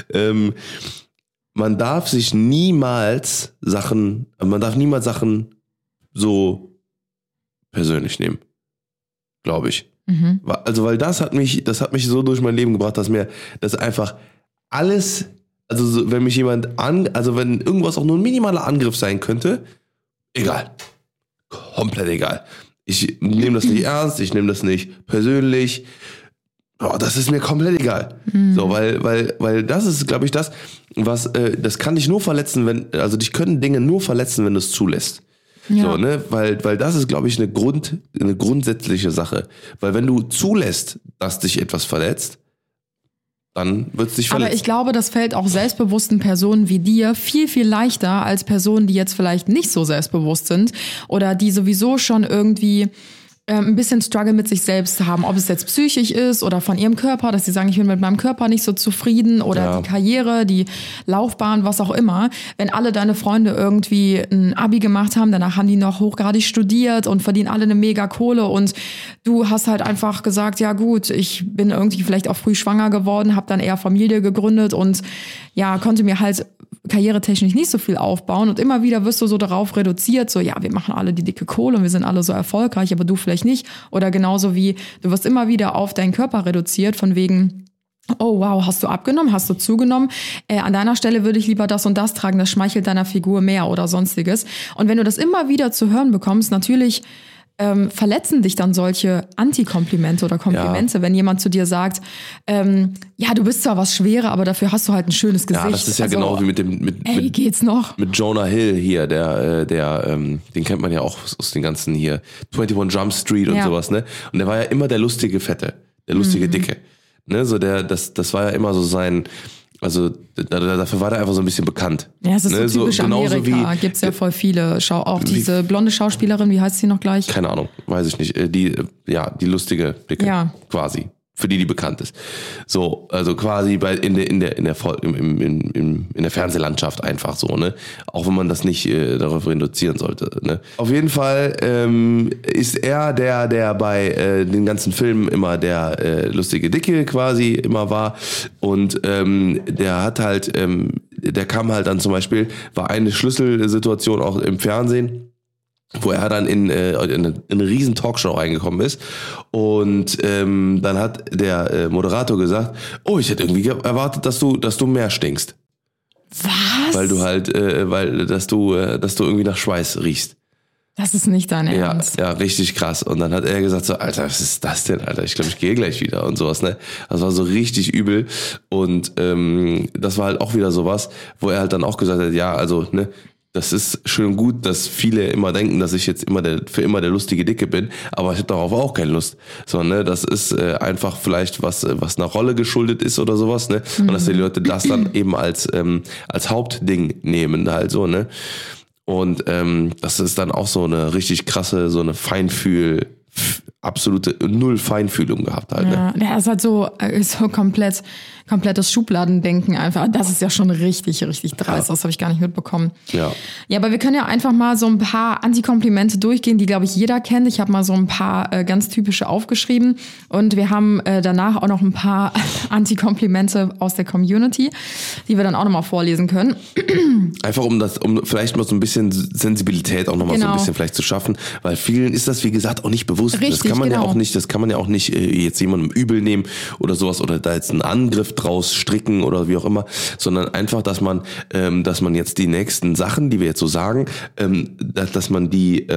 man darf niemals Sachen so persönlich nehmen, glaube ich. Also weil das hat mich so durch mein Leben gebracht, dass mir das einfach alles, also so, wenn mich jemand wenn irgendwas auch nur ein minimaler Angriff sein könnte, egal. Komplett egal. Ich nehme das nicht ernst, ich nehme das nicht persönlich. Oh, das ist mir komplett egal. So, weil das ist, glaube ich, das, was, das kann dich nur verletzen, dich können Dinge nur verletzen, wenn du es zulässt. Ja. So, ne, weil das ist, glaube ich, eine grundsätzliche Sache. Weil wenn du zulässt, dass dich etwas verletzt, dann wird es dich verletzen. Aber ich glaube, das fällt auch selbstbewussten Personen wie dir viel, viel leichter als Personen, die jetzt vielleicht nicht so selbstbewusst sind oder die sowieso schon irgendwie ein bisschen Struggle mit sich selbst haben, ob es jetzt psychisch ist oder von ihrem Körper, dass sie sagen, ich bin mit meinem Körper nicht so zufrieden oder Ja. die Karriere, die Laufbahn, was auch immer. Wenn alle deine Freunde irgendwie ein Abi gemacht haben, danach haben die noch hochgradig studiert und verdienen alle eine mega Kohle und du hast halt einfach gesagt, ja gut, ich bin irgendwie vielleicht auch früh schwanger geworden, habe dann eher Familie gegründet und ja, konnte mir halt karrieretechnisch nicht so viel aufbauen und immer wieder wirst du so darauf reduziert, so ja, wir machen alle die dicke Kohle und wir sind alle so erfolgreich, aber du vielleicht nicht. Oder genauso wie, du wirst immer wieder auf deinen Körper reduziert, von wegen, oh wow, hast du abgenommen, hast du zugenommen, an deiner Stelle würde ich lieber das und das tragen, das schmeichelt deiner Figur mehr oder sonstiges. Und wenn du das immer wieder zu hören bekommst, natürlich verletzen dich dann solche Antikomplimente oder Komplimente, wenn jemand zu dir sagt, ja, du bist zwar was Schwerer, aber dafür hast du halt ein schönes Gesicht. Ja, das ist ja Also, genau wie ey, geht's noch? mit Jonah Hill hier, den kennt man ja auch aus den ganzen hier 21 Jump Street und Ja. sowas, ne? Und der war ja immer der lustige Fette, der lustige Dicke, ne? So das war ja immer so sein, also dafür war der einfach so ein bisschen bekannt. Ja, es ist ne? so typisch genauso Amerika, gibt's ja voll viele. Auch diese blonde Schauspielerin, wie heißt sie noch gleich? Keine Ahnung, weiß ich nicht. Die lustige Dicke, Ja. quasi. Für die bekannt ist. So, also quasi in der Fernsehlandschaft einfach so, ne? Auch wenn man das nicht darauf reduzieren sollte, ne? Auf jeden Fall ist er der bei den ganzen Filmen immer der lustige Dicke quasi immer war. Und der hat halt, der kam halt dann zum Beispiel, war eine Schlüsselsituation auch im Fernsehen, wo er dann in eine riesen Talkshow reingekommen ist und dann hat der Moderator gesagt, oh, ich hätte irgendwie erwartet, dass du mehr stinkst, Was? weil du halt, dass du irgendwie nach Schweiß riechst. Das ist nicht dein Ja, Ernst. ja, richtig krass. Und dann hat er gesagt so, Alter, was ist das denn, Alter? Ich glaube, ich gehe gleich wieder und sowas, ne? Das war so richtig übel. Und das war halt auch wieder sowas, wo er halt dann auch gesagt hat, ja, also, ne, das ist schön gut, dass viele immer denken, dass ich jetzt für immer der lustige Dicke bin, aber ich habe darauf auch keine Lust. So, ne, das ist einfach vielleicht was einer Rolle geschuldet ist oder sowas, ne? Und dass die Leute das dann eben als Hauptding nehmen, halt so, ne? Und das ist dann auch so eine richtig krasse, so eine absolute Null Feinfühlung gehabt halt. Ne? Ja, das ist halt so komplettes Schubladendenken einfach. Das ist ja schon richtig, richtig dreist. Das habe ich gar nicht mitbekommen. Ja, aber wir können ja einfach mal so ein paar Antikomplimente durchgehen, die, glaube ich, jeder kennt. Ich habe mal so ein paar ganz typische aufgeschrieben. Und wir haben danach auch noch ein paar Antikomplimente aus der Community, die wir dann auch nochmal vorlesen können. Einfach um vielleicht mal so ein bisschen Sensibilität auch nochmal so ein bisschen vielleicht zu schaffen, weil vielen ist das, wie gesagt, auch nicht bewusst. Richtig, das kann man ja auch nicht jetzt jemandem übel nehmen oder sowas oder da jetzt einen Angriff draus stricken oder wie auch immer, sondern einfach, dass man jetzt die nächsten Sachen, die wir jetzt so sagen, dass man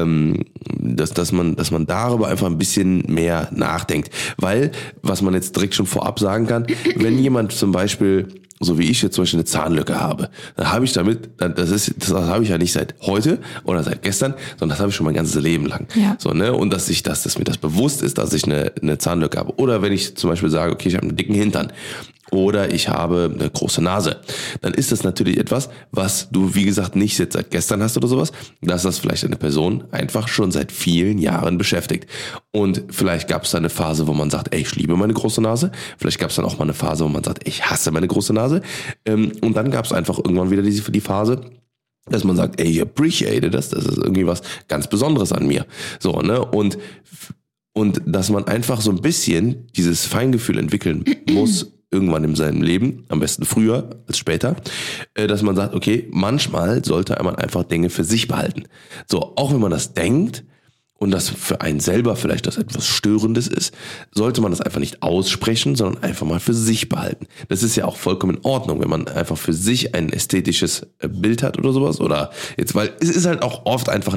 darüber einfach ein bisschen mehr nachdenkt. Weil, was man jetzt direkt schon vorab sagen kann, wenn jemand zum Beispiel, so wie ich jetzt zum Beispiel eine Zahnlücke habe, dann habe ich das habe ich ja nicht seit heute oder seit gestern, sondern das habe ich schon mein ganzes Leben lang. Ja. So, ne? Und dass mir das bewusst ist, dass ich eine Zahnlücke habe. Oder wenn ich zum Beispiel sage, okay, ich habe einen dicken Hintern oder ich habe eine große Nase, dann ist das natürlich etwas, was du, wie gesagt, nicht jetzt seit gestern hast oder sowas, dass das vielleicht eine Person einfach schon seit vielen Jahren beschäftigt. Und vielleicht gab es da eine Phase, wo man sagt, ey, ich liebe meine große Nase. Vielleicht gab es dann auch mal eine Phase, wo man sagt, ich hasse meine große Nase. Und dann gab es einfach irgendwann wieder die Phase, dass man sagt, ey, ich appreciate das ist irgendwie was ganz Besonderes an mir. So, ne? Und dass man einfach so ein bisschen dieses Feingefühl entwickeln muss, irgendwann in seinem Leben, am besten früher als später, dass man sagt, okay, manchmal sollte man einfach Dinge für sich behalten. So, auch wenn man das denkt und das für einen selber vielleicht das etwas Störendes ist, sollte man das einfach nicht aussprechen, sondern einfach mal für sich behalten. Das ist ja auch vollkommen in Ordnung, wenn man einfach für sich ein ästhetisches Bild hat oder sowas, oder jetzt, weil es ist halt auch oft einfach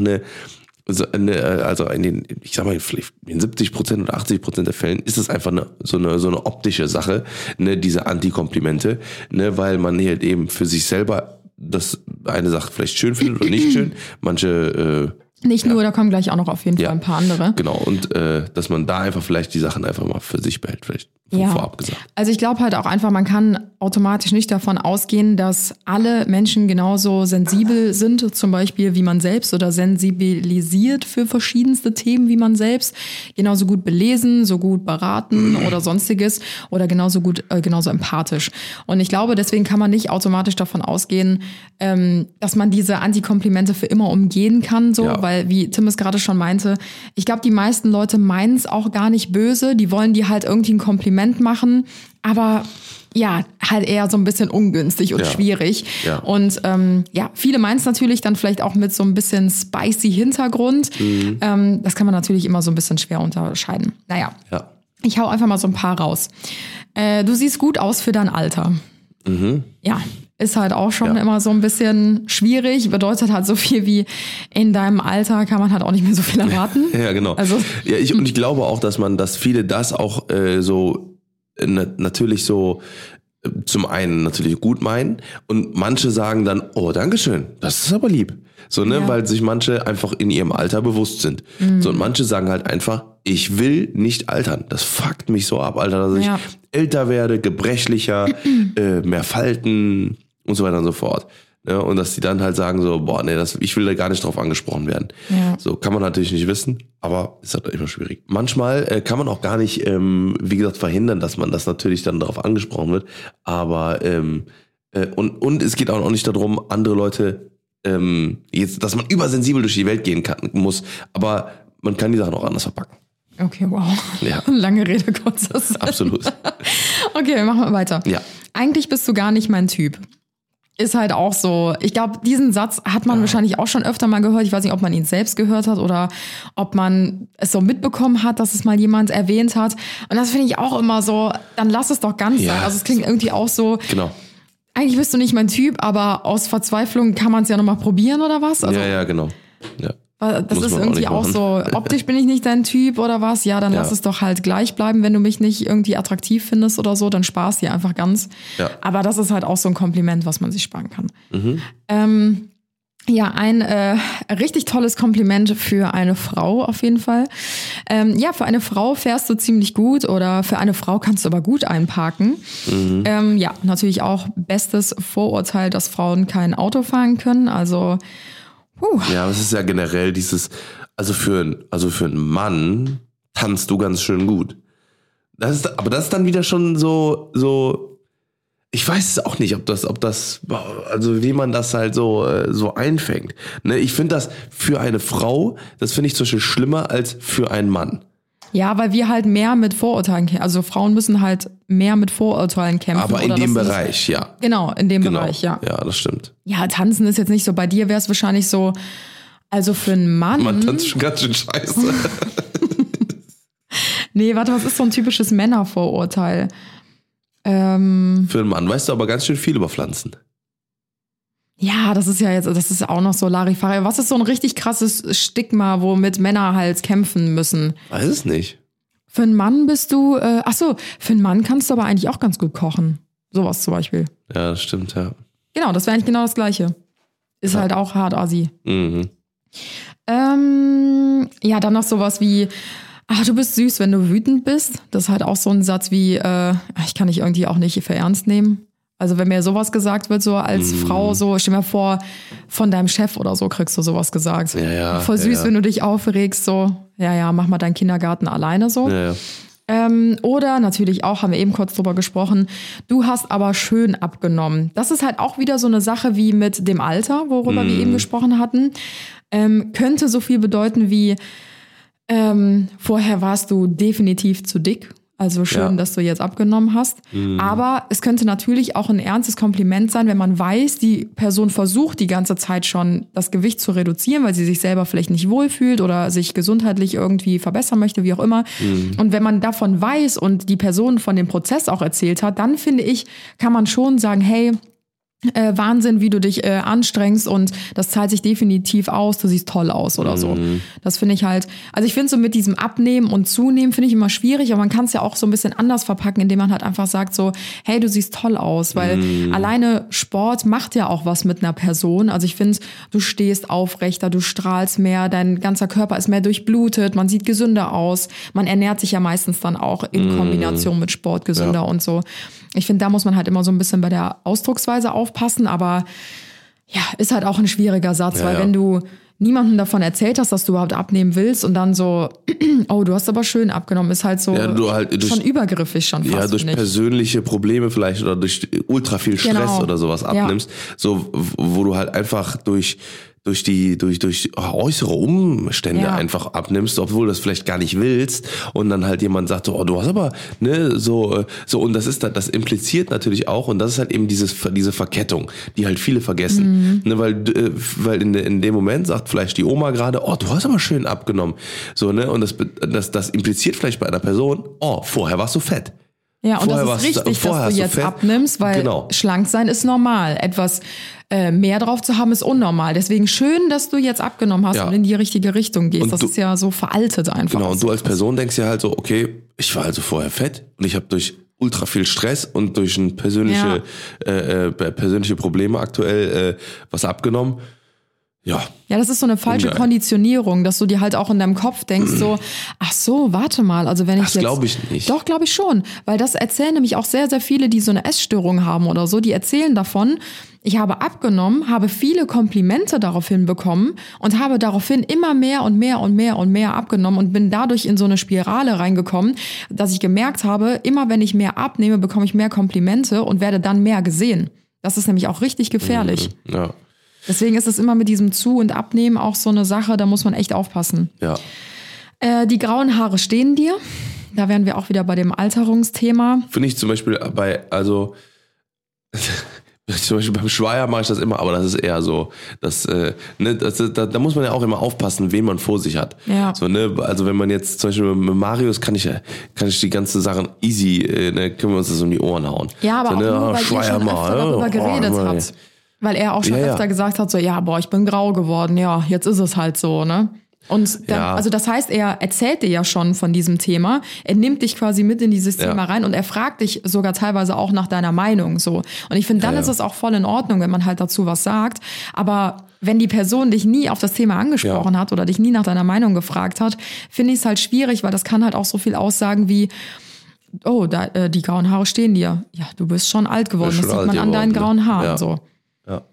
also in den, ich sag mal, vielleicht in 70% oder 80% der Fällen ist es einfach so eine optische Sache, ne, diese Antikomplimente, ne, weil man halt eben für sich selber das eine Sache vielleicht schön findet oder nicht schön. Manche Nicht nur, da kommen gleich auch noch auf jeden Fall ein paar andere. Genau, und dass man da einfach vielleicht die Sachen einfach mal für sich behält, vielleicht vorab gesagt. Also ich glaube halt auch einfach, man kann automatisch nicht davon ausgehen, dass alle Menschen genauso sensibel sind, zum Beispiel wie man selbst, oder sensibilisiert für verschiedenste Themen wie man selbst, genauso gut belesen, so gut beraten oder sonstiges oder genauso empathisch. Und ich glaube, deswegen kann man nicht automatisch davon ausgehen, dass man diese Antikomplimente für immer umgehen kann, so, weil, wie Tim es gerade schon meinte, ich glaube, die meisten Leute meinen es auch gar nicht böse, die wollen dir halt irgendwie ein Kompliment machen, aber ja, halt eher so ein bisschen ungünstig und schwierig. Ja. Und viele meinen es natürlich dann vielleicht auch mit so ein bisschen spicy Hintergrund. Das kann man natürlich immer so ein bisschen schwer unterscheiden. Naja, ich hau einfach mal so ein paar raus. Du siehst gut aus für dein Alter. Ja, ist halt auch schon immer so ein bisschen schwierig. Bedeutet halt so viel wie in deinem Alter kann man halt auch nicht mehr so viel erwarten. Ja, genau. Also ich glaube auch, dass viele das auch natürlich so zum einen natürlich gut meinen und manche sagen dann, oh, Dankeschön, das ist aber lieb. So, ne, weil sich manche einfach in ihrem Alter bewusst sind. So, und manche sagen halt einfach, ich will nicht altern. Das fuckt mich so ab, Alter, dass ich älter werde, gebrechlicher, mehr Falten und so weiter und so fort. Ja, und dass die dann halt sagen so, boah, nee, ich will da gar nicht drauf angesprochen werden. Ja. So kann man natürlich nicht wissen, aber ist halt immer schwierig. Manchmal kann man auch gar nicht, wie gesagt, verhindern, dass man das natürlich dann darauf angesprochen wird. Aber und es geht auch nicht darum, andere Leute dass man übersensibel durch die Welt gehen muss. Aber man kann die Sachen auch anders verpacken. Okay, wow. Ja. Lange Rede, kurzer Sinn. Absolut. Okay, machen wir weiter. Ja. Eigentlich bist du gar nicht mein Typ. Ist halt auch so, ich glaube, diesen Satz hat man wahrscheinlich auch schon öfter mal gehört. Ich weiß nicht, ob man ihn selbst gehört hat oder ob man es so mitbekommen hat, dass es mal jemand erwähnt hat. Und das finde ich auch immer so, dann lass es doch ganz sein. Also es klingt irgendwie auch so, eigentlich bist du nicht mein Typ, aber aus Verzweiflung kann man es ja nochmal probieren oder was? Also, ja, genau. Ja. Das ist irgendwie auch so, optisch bin ich nicht dein Typ oder was? Ja, dann lass es doch halt gleich bleiben. Wenn du mich nicht irgendwie attraktiv findest oder so, dann spar's dir einfach ganz. Ja. Aber das ist halt auch so ein Kompliment, was man sich sparen kann. Ja, ein richtig tolles Kompliment für eine Frau auf jeden Fall. Ja, für eine Frau fährst du ziemlich gut oder für eine Frau kannst du aber gut einparken. Ja, natürlich auch bestes Vorurteil, dass Frauen kein Auto fahren können. Also, Ja, das ist ja generell dieses, also für einen Mann tanzt du ganz schön gut. Aber das ist dann wieder schon so, ich weiß es auch nicht, ob das, also wie man das halt so einfängt. Ne, ich finde das für eine Frau, das finde ich zum Beispiel schlimmer als für einen Mann. ja, weil wir halt mehr mit Vorurteilen kämpfen. Also Frauen müssen halt mehr mit Vorurteilen kämpfen. Aber in oder dem das ist- Bereich, ja. Genau, in dem Bereich, ja. Ja, das stimmt. Ja, tanzen ist jetzt nicht so. Bei dir wäre es wahrscheinlich so, also für einen Mann. Man tanzt schon ganz schön scheiße. Nee, warte, was ist so ein typisches Männervorurteil? Für einen Mann weißt du aber ganz schön viel über Pflanzen. Ja, das ist auch noch so Larifari. Was ist so ein richtig krasses Stigma, womit Männer halt kämpfen müssen? Weiß es nicht. Für einen Mann bist du, für einen Mann kannst du aber eigentlich auch ganz gut kochen. Sowas zum Beispiel. Ja, das stimmt, ja. Genau, das wäre eigentlich genau das Gleiche. Ist halt auch hart assi. Mhm. Ja, dann noch sowas wie, du bist süß, wenn du wütend bist. Das ist halt auch so ein Satz wie, ich kann dich irgendwie auch nicht für ernst nehmen. Also wenn mir sowas gesagt wird, so als Frau, so, stell mir vor, von deinem Chef oder so kriegst du sowas gesagt. Ja, Voll süß, ja. wenn du dich aufregst, so, ja, mach mal deinen Kindergarten alleine so. Ja. Oder natürlich auch, haben wir eben kurz drüber gesprochen, du hast aber schön abgenommen. Das ist halt auch wieder so eine Sache wie mit dem Alter, worüber wir eben gesprochen hatten. Könnte so viel bedeuten wie, vorher warst du definitiv zu dick. Also schön, Ja. dass du jetzt abgenommen hast. Aber es könnte natürlich auch ein ernstes Kompliment sein, wenn man weiß, die Person versucht die ganze Zeit schon das Gewicht zu reduzieren, weil sie sich selber vielleicht nicht wohlfühlt oder sich gesundheitlich irgendwie verbessern möchte, wie auch immer. Und wenn man davon weiß und die Person von dem Prozess auch erzählt hat, dann finde ich, kann man schon sagen, hey, Wahnsinn, wie du dich anstrengst und das zahlt sich definitiv aus, du siehst toll aus oder so. Das finde ich halt, also ich finde so mit diesem Abnehmen und Zunehmen finde ich immer schwierig, aber man kann es ja auch so ein bisschen anders verpacken, indem man halt einfach sagt so, hey, du siehst toll aus, weil alleine Sport macht ja auch was mit einer Person. Also ich finde, du stehst aufrechter, du strahlst mehr, dein ganzer Körper ist mehr durchblutet, man sieht gesünder aus, man ernährt sich ja meistens dann auch in Kombination mit Sport gesünder und so. Ich finde, da muss man halt immer so ein bisschen bei der Ausdrucksweise aufpassen, aber ja, ist halt auch ein schwieriger Satz, weil wenn du niemandem davon erzählt hast, dass du überhaupt abnehmen willst und dann so, oh, du hast aber schön abgenommen, ist halt so du halt schon übergriffig schon fast. Ja, durch finde ich. persönliche Probleme vielleicht oder durch ultra viel Stress Genau. oder sowas abnimmst, so wo du halt einfach durch äußere Umstände Ja. einfach abnimmst, obwohl du das vielleicht gar nicht willst und dann halt jemand sagt, oh, du hast aber, ne, so und das impliziert natürlich auch und das ist halt eben diese Verkettung, die halt viele vergessen, ne, weil in dem Moment sagt vielleicht die Oma gerade, oh, du hast aber schön abgenommen, so, ne, und das impliziert vielleicht bei einer Person, oh, vorher warst du fett. Ja, und Vorher das warst ist du- richtig, vorher dass hast du du jetzt Fett. abnimmst, weil Genau. schlank sein ist normal. Etwas mehr drauf zu haben ist unnormal. Deswegen schön, dass du jetzt abgenommen hast Ja. und in die richtige Richtung gehst. Und Das du- ist ja so veraltet einfach. Genau, und du als Person denkst ja halt so, okay, ich war also vorher fett und ich habe durch ultra viel Stress und durch ein persönliche Probleme aktuell was abgenommen. Ja, Ja, das ist so eine falsche Ungeil. Konditionierung, dass du dir halt auch in deinem Kopf denkst so, ach so, warte mal, also wenn ich Das jetzt... glaube ich nicht. Doch, glaube ich schon, weil das erzählen nämlich auch sehr, sehr viele, die so eine Essstörung haben oder so, die erzählen davon, ich habe abgenommen, habe viele Komplimente daraufhin bekommen und habe daraufhin immer mehr und mehr und mehr und mehr abgenommen und bin dadurch in so eine Spirale reingekommen, dass ich gemerkt habe, immer wenn ich mehr abnehme, bekomme ich mehr Komplimente und werde dann mehr gesehen. Das ist nämlich auch richtig gefährlich. ja, Deswegen ist es immer mit diesem Zu- und Abnehmen auch so eine Sache, da muss man echt aufpassen. ja. Die grauen Haare stehen dir. Da wären wir auch wieder bei dem Alterungsthema. Finde ich zum Beispiel zum Beispiel beim Schweier mache ich das immer, aber das ist eher so, da muss man ja auch immer aufpassen, wen man vor sich hat. Ja. So, ne, also wenn man jetzt zum Beispiel mit Marius kann ich die ganze Sachen easy, können wir uns das um die Ohren hauen. Ja, aber so, auch ne, nur, weil ihr Schweier schon mal, öfter darüber geredet Mann, habt. Weil er auch schon Ja, ja. öfter gesagt hat, so, ja, boah, ich bin grau geworden, ja, jetzt ist es halt so, ne? Und dann, Ja. also das heißt, er erzählt dir ja schon von diesem Thema, er nimmt dich quasi mit in dieses Thema rein und er fragt dich sogar teilweise auch nach deiner Meinung so. Und ich finde, dann ist es auch voll in Ordnung, wenn man halt dazu was sagt. Aber wenn die Person dich nie auf das Thema angesprochen hat oder dich nie nach deiner Meinung gefragt hat, finde ich es halt schwierig, weil das kann halt auch so viel aussagen wie, oh, die grauen Haare stehen dir. Ja, du bist schon alt geworden, das sieht man an deinen grauen Haaren so. Ja.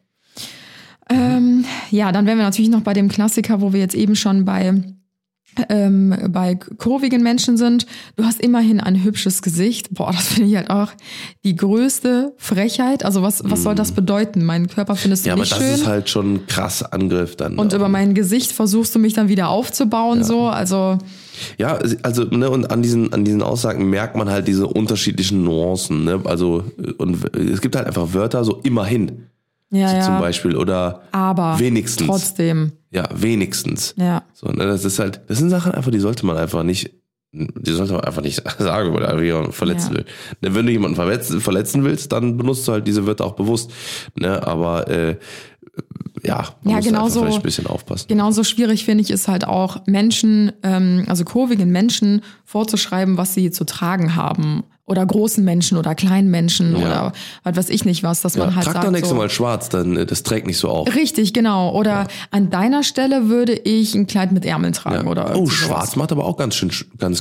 Ja, dann wären wir natürlich noch bei dem Klassiker, wo wir jetzt eben schon bei kurvigen Menschen sind. Du hast immerhin ein hübsches Gesicht. Boah, das finde ich halt auch die größte Frechheit. Also was soll das bedeuten? Meinen Körper findest du nicht schön. Ja, aber das ist halt schon ein krasser Angriff dann. Und über mein Gesicht versuchst du mich dann wieder aufzubauen, so. Also Ja, also, ne, und an diesen Aussagen merkt man halt diese unterschiedlichen Nuancen, ne? Also, und es gibt halt einfach Wörter, so immerhin. ja, Zum Beispiel, oder aber wenigstens. trotzdem. Ja, wenigstens. Ja. So, ne, das sind Sachen einfach, die sollte man einfach nicht sagen oder jemanden verletzen will. Ne, wenn du jemanden verletzen willst, dann benutzt du halt diese Wörter auch bewusst. Ne, aber man muss einfach vielleicht ein bisschen aufpassen. Genauso schwierig finde ich es halt auch Menschen, also kurvigen Menschen vorzuschreiben, was sie zu tragen haben. Oder großen Menschen oder kleinen Menschen oder was weiß ich nicht was, dass man halt trag sagt doch nächstes so, Mal schwarz, dann das trägt nicht so auf. Richtig, genau. Oder an deiner Stelle würde ich ein Kleid mit Ärmeln tragen oder Oh, irgendwie schwarz sowas. macht aber auch ganz schön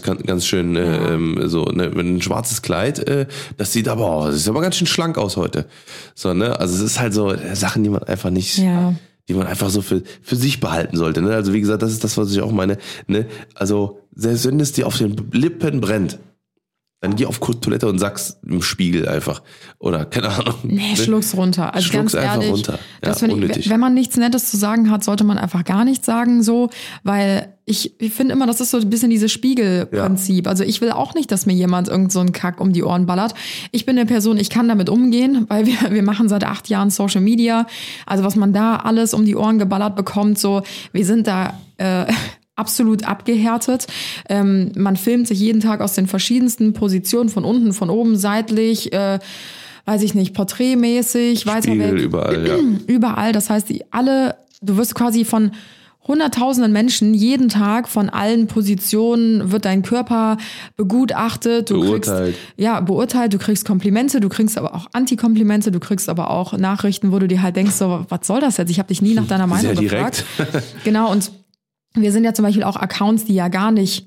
so, ne, wenn ein schwarzes Kleid, das sieht ganz schön schlank aus heute. So, ne, also es ist halt so Sachen, die man einfach nicht, die man einfach so für sich behalten sollte, ne? Also wie gesagt, das ist das, was ich auch meine, ne? Also selbst wenn es dir auf den Lippen brennt, dann geh auf Toilette und sag's im Spiegel einfach. Oder, keine Ahnung. Nee, schluck's runter. Also Schluck's ganz einfach ehrlich, runter. das Ja, find unnötig. ich, wenn man nichts Nettes zu sagen hat, sollte man einfach gar nichts sagen, so, weil ich finde immer, das ist so ein bisschen dieses Spiegelprinzip. Also ich will auch nicht, dass mir jemand irgend so einen Kack um die Ohren ballert. Ich bin eine Person, ich kann damit umgehen, weil wir machen seit 8 Jahren Social Media. Also was man da alles um die Ohren geballert bekommt, so, wir sind da, absolut abgehärtet. Man filmt sich jeden Tag aus den verschiedensten Positionen, von unten, von oben, seitlich, weiß ich nicht, porträtmäßig, weiter Spiegel, weg. überall, ja. Überall, das heißt, du wirst quasi von hunderttausenden Menschen jeden Tag von allen Positionen wird dein Körper begutachtet, Beurteilt. Beurteilt, du kriegst Komplimente, du kriegst aber auch Antikomplimente, du kriegst aber auch Nachrichten, wo du dir halt denkst, so, was soll das jetzt? Ich habe dich nie nach deiner Meinung Sehr gefragt. direkt. Genau, und wir sind ja zum Beispiel auch Accounts, die ja gar nicht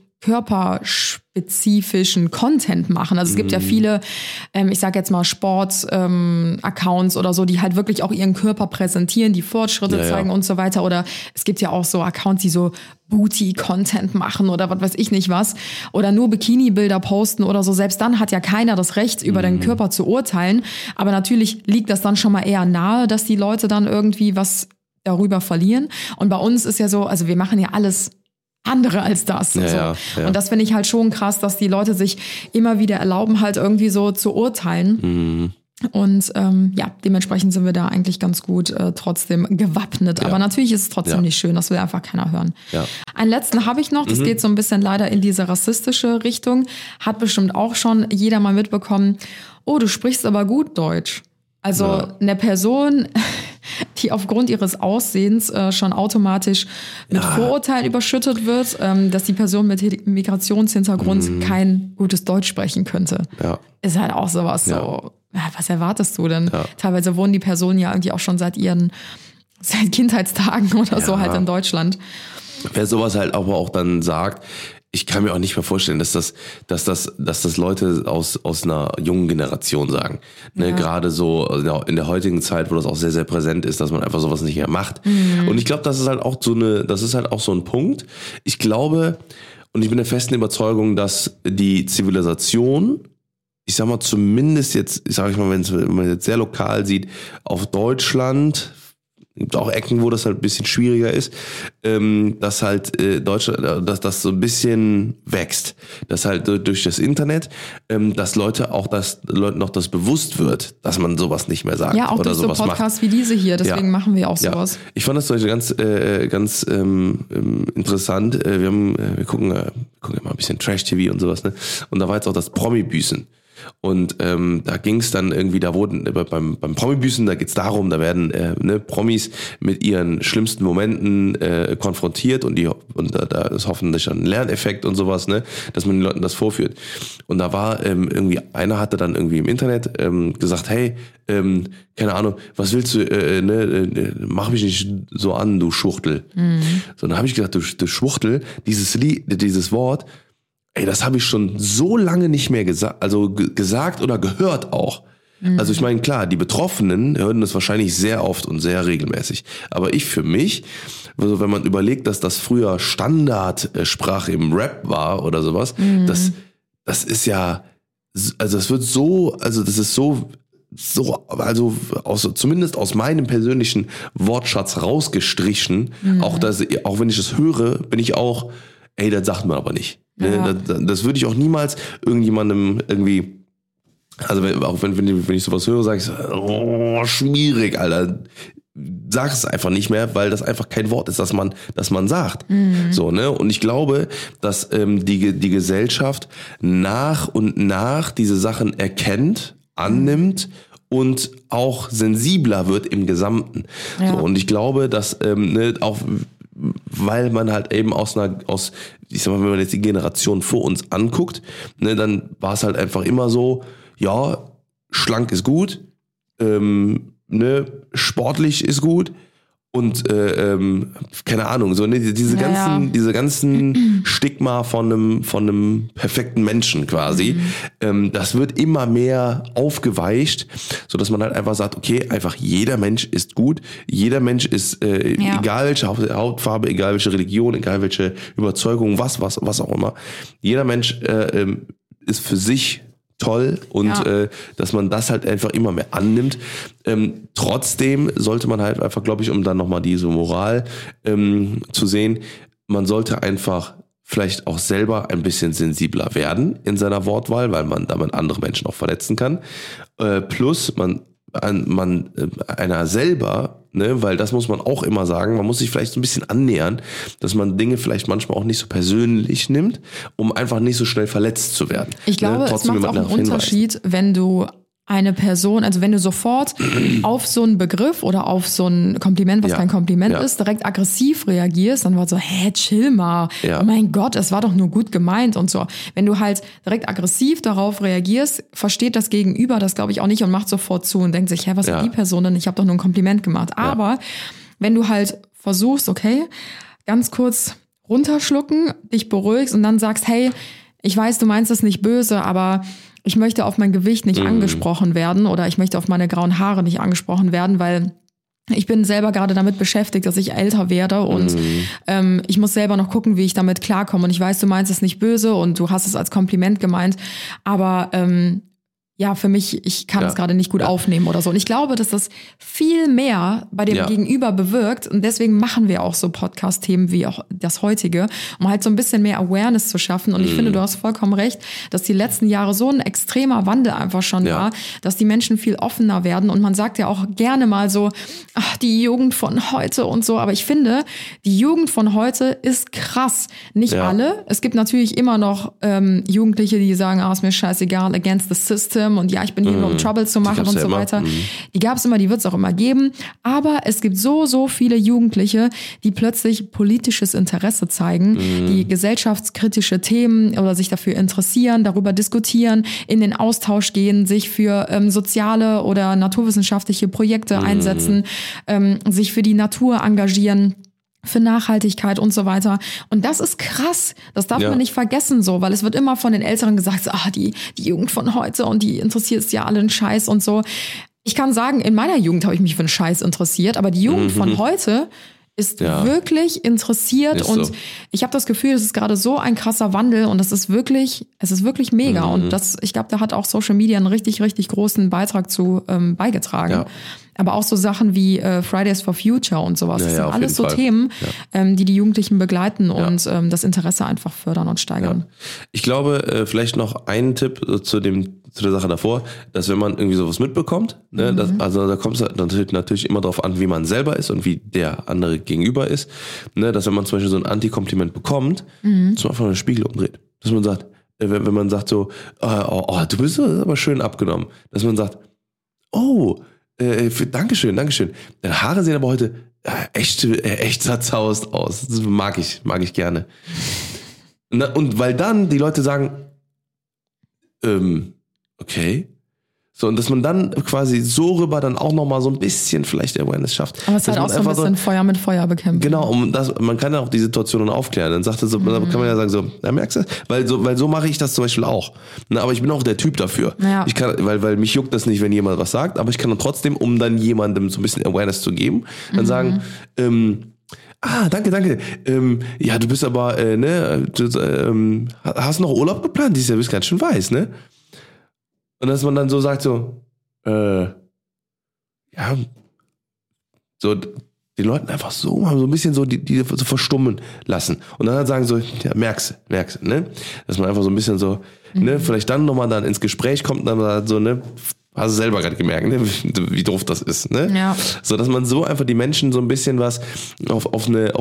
körperspezifischen Content machen. Also es gibt ja viele, ich sag jetzt mal Sport-Accounts oder so, die halt wirklich auch ihren Körper präsentieren, die Fortschritte zeigen und so weiter. Oder es gibt ja auch so Accounts, die so Booty-Content machen oder was weiß ich nicht was. Oder nur Bikini-Bilder posten oder so. Selbst dann hat ja keiner das Recht, über deinen Körper zu urteilen. Aber natürlich liegt das dann schon mal eher nahe, dass die Leute dann irgendwie was darüber verlieren. Und bei uns ist ja so, also wir machen ja alles andere als das. Ja. Und das finde ich halt schon krass, dass die Leute sich immer wieder erlauben, halt irgendwie so zu urteilen. Und dementsprechend sind wir da eigentlich ganz gut trotzdem gewappnet. Aber natürlich ist es trotzdem nicht schön, das will einfach keiner hören. Ja. Einen letzten habe ich noch, das geht so ein bisschen leider in diese rassistische Richtung. Hat bestimmt auch schon jeder mal mitbekommen, oh, du sprichst aber gut Deutsch. Also eine Person, die aufgrund ihres Aussehens schon automatisch mit Vorurteilen überschüttet wird, dass die Person mit Migrationshintergrund kein gutes Deutsch sprechen könnte. Ja. Ist halt auch sowas so, was erwartest du denn? Ja. Teilweise wohnen die Personen ja irgendwie auch schon seit Kindheitstagen oder so halt in Deutschland. Wer sowas halt aber auch dann sagt, ich kann mir auch nicht mehr vorstellen, dass das Leute aus einer jungen Generation sagen. Ne, gerade so in der heutigen Zeit, wo das auch sehr, sehr präsent ist, dass man einfach sowas nicht mehr macht. Und ich glaube, das ist halt auch so ein Punkt. Ich glaube, und ich bin der festen Überzeugung, dass die Zivilisation, ich sag mal zumindest jetzt, wenn man jetzt sehr lokal sieht, auf Deutschland, gibt auch Ecken, wo das halt ein bisschen schwieriger ist, dass halt Deutschland, dass das so ein bisschen wächst. Dass halt durch das Internet, dass Leuten noch das bewusst wird, dass man sowas nicht mehr sagt. Ja, auch oder durch so sowas Podcasts wie diese hier, deswegen machen wir auch sowas. Ich fand das zum Beispiel ganz interessant. Wir gucken ja mal ein bisschen Trash-TV und sowas, ne? Und da war jetzt auch das Promi-Büßen. Und da ging es dann irgendwie, da wurden beim Promi-Büßen, da geht's darum, da werden Promis mit ihren schlimmsten Momenten konfrontiert und da ist hoffentlich ein Lerneffekt und sowas, ne, dass man den Leuten das vorführt. Und da war irgendwie, einer hatte dann irgendwie im Internet gesagt, hey, keine Ahnung, was willst du, mach mich nicht so an, du Schwuchtel. So, dann habe ich gedacht, du Schwuchtel, dieses Wort, ey, das habe ich schon so lange nicht mehr gesagt oder gehört auch. Also ich meine, klar, die Betroffenen hören das wahrscheinlich sehr oft und sehr regelmäßig. Aber ich für mich, also wenn man überlegt, dass das früher Standardsprache im Rap war oder sowas, das ist ja, also das wird so, also das ist so, also zumindest aus meinem persönlichen Wortschatz rausgestrichen. Auch wenn ich das höre, bin ich auch, ey, das sagt man aber nicht. Ja. Das würde ich auch niemals irgendjemandem irgendwie, also auch wenn ich sowas höre, sage ich so, oh, schwierig, Alter. Sag es einfach nicht mehr, weil das einfach kein Wort ist, das man sagt. So, ne? Und ich glaube, dass die Gesellschaft nach und nach diese Sachen erkennt, annimmt und auch sensibler wird im Gesamten. Ja. So, und ich glaube, dass auch weil man halt eben ich sag mal, wenn man jetzt die Generation vor uns anguckt, ne, dann war es halt einfach immer so, ja, schlank ist gut, ne, sportlich ist gut und keine Ahnung, so, ne, diese ganzen Stigma von einem perfekten Menschen quasi, das wird immer mehr aufgeweicht, so dass man halt einfach sagt, okay, einfach jeder Mensch ist gut, jeder Mensch ist egal welche Hautfarbe, egal welche Religion, egal welche Überzeugung, was auch immer, jeder Mensch ist für sich toll und dass man das halt einfach immer mehr annimmt. Trotzdem sollte man halt einfach, glaube ich, um dann nochmal diese Moral zu sehen, man sollte einfach vielleicht auch selber ein bisschen sensibler werden in seiner Wortwahl, weil man damit andere Menschen auch verletzen kann. Plus einer selber, ne, weil das muss man auch immer sagen, man muss sich vielleicht so ein bisschen annähern, dass man Dinge vielleicht manchmal auch nicht so persönlich nimmt, um einfach nicht so schnell verletzt zu werden. Ich glaube, es macht auch einen Unterschied, wenn du eine Person, also wenn du sofort auf so einen Begriff oder auf so ein Kompliment, was kein Kompliment ist, direkt aggressiv reagierst, dann war so, chill mal, oh mein Gott, es war doch nur gut gemeint und so. Wenn du halt direkt aggressiv darauf reagierst, versteht das Gegenüber das, glaube ich, auch nicht und macht sofort zu und denkt sich, was ist die Person denn? Ich habe doch nur ein Kompliment gemacht. Aber wenn du halt versuchst, okay, ganz kurz runterschlucken, dich beruhigst und dann sagst, hey, ich weiß, du meinst es nicht böse, aber ich möchte auf mein Gewicht nicht angesprochen werden oder ich möchte auf meine grauen Haare nicht angesprochen werden, weil ich bin selber gerade damit beschäftigt, dass ich älter werde und ich muss selber noch gucken, wie ich damit klarkomme. Und ich weiß, du meinst es nicht böse und du hast es als Kompliment gemeint, aber für mich, ich kann es gerade nicht gut aufnehmen oder so. Und ich glaube, dass das viel mehr bei dem Gegenüber bewirkt. Und deswegen machen wir auch so Podcast-Themen wie auch das heutige, um halt so ein bisschen mehr Awareness zu schaffen. Und ich finde, du hast vollkommen recht, dass die letzten Jahre so ein extremer Wandel einfach schon war, dass die Menschen viel offener werden. Und man sagt ja auch gerne mal so, ach, die Jugend von heute und so. Aber ich finde, die Jugend von heute ist krass. Nicht alle. Es gibt natürlich immer noch Jugendliche, die sagen, ist mir scheißegal, against the system. Und ich bin hier nur, um Trouble zu machen und so weiter. Die gab es immer, die wird es auch immer geben. Aber es gibt so viele Jugendliche, die plötzlich politisches Interesse zeigen, die gesellschaftskritische Themen oder sich dafür interessieren, darüber diskutieren, in den Austausch gehen, sich für soziale oder naturwissenschaftliche Projekte einsetzen, sich für die Natur engagieren, für Nachhaltigkeit und so weiter. Und das ist krass. Das darf man nicht vergessen so, weil es wird immer von den Älteren gesagt, die Jugend von heute und die interessiert es ja alle einen Scheiß und so. Ich kann sagen, in meiner Jugend habe ich mich für einen Scheiß interessiert, aber die Jugend von heute ist wirklich interessiert und ich habe das Gefühl, es ist gerade so ein krasser Wandel und es ist wirklich mega und ich glaube, da hat auch Social Media einen richtig, richtig großen Beitrag zu beigetragen. Ja. Aber auch so Sachen wie Fridays for Future und sowas. Das sind alles so Themen, die Jugendlichen begleiten und das Interesse einfach fördern und steigern. Ja. Ich glaube, vielleicht noch einen Tipp zu der Sache davor, dass wenn man irgendwie sowas mitbekommt, ne, da kommt es natürlich immer darauf an, wie man selber ist und wie der andere gegenüber ist, ne, dass wenn man zum Beispiel so ein Anti-Kompliment bekommt, dass man einfach einen Spiegel umdreht. Dass man sagt, wenn man sagt so, du bist aber schön abgenommen. Dass man sagt, Dankeschön. Deine Haare sehen aber heute echt zerzaust aus. Das mag ich gerne. Und weil dann die Leute sagen, okay. So, und dass man dann quasi so rüber dann auch nochmal so ein bisschen vielleicht Awareness schafft. Aber es ist halt auch so ein bisschen Feuer mit Feuer bekämpfen. Genau, man kann ja auch die Situation dann aufklären. Dann sagt er so, dann kann man ja sagen so, ja, merkst du? Weil so mache ich das zum Beispiel auch. Aber ich bin auch der Typ dafür. Ja. Ich kann, weil mich juckt das nicht, wenn jemand was sagt, aber ich kann dann trotzdem, um dann jemandem so ein bisschen Awareness zu geben, dann sagen, danke. Ja, du bist aber, hast noch Urlaub geplant? Dieses Jahr bist ganz schön weiß, ne? Und dass man dann so sagt, so, so den Leuten einfach so ein bisschen so die so verstummen lassen. Und dann halt sagen so, ja, merkst du, ne? Dass man einfach so ein bisschen so, ne, vielleicht dann nochmal dann ins Gespräch kommt und dann so, ne, hast du selber gerade gemerkt, ne, wie doof das ist, ne? Ja. So, dass man so einfach die Menschen so ein bisschen was auf eine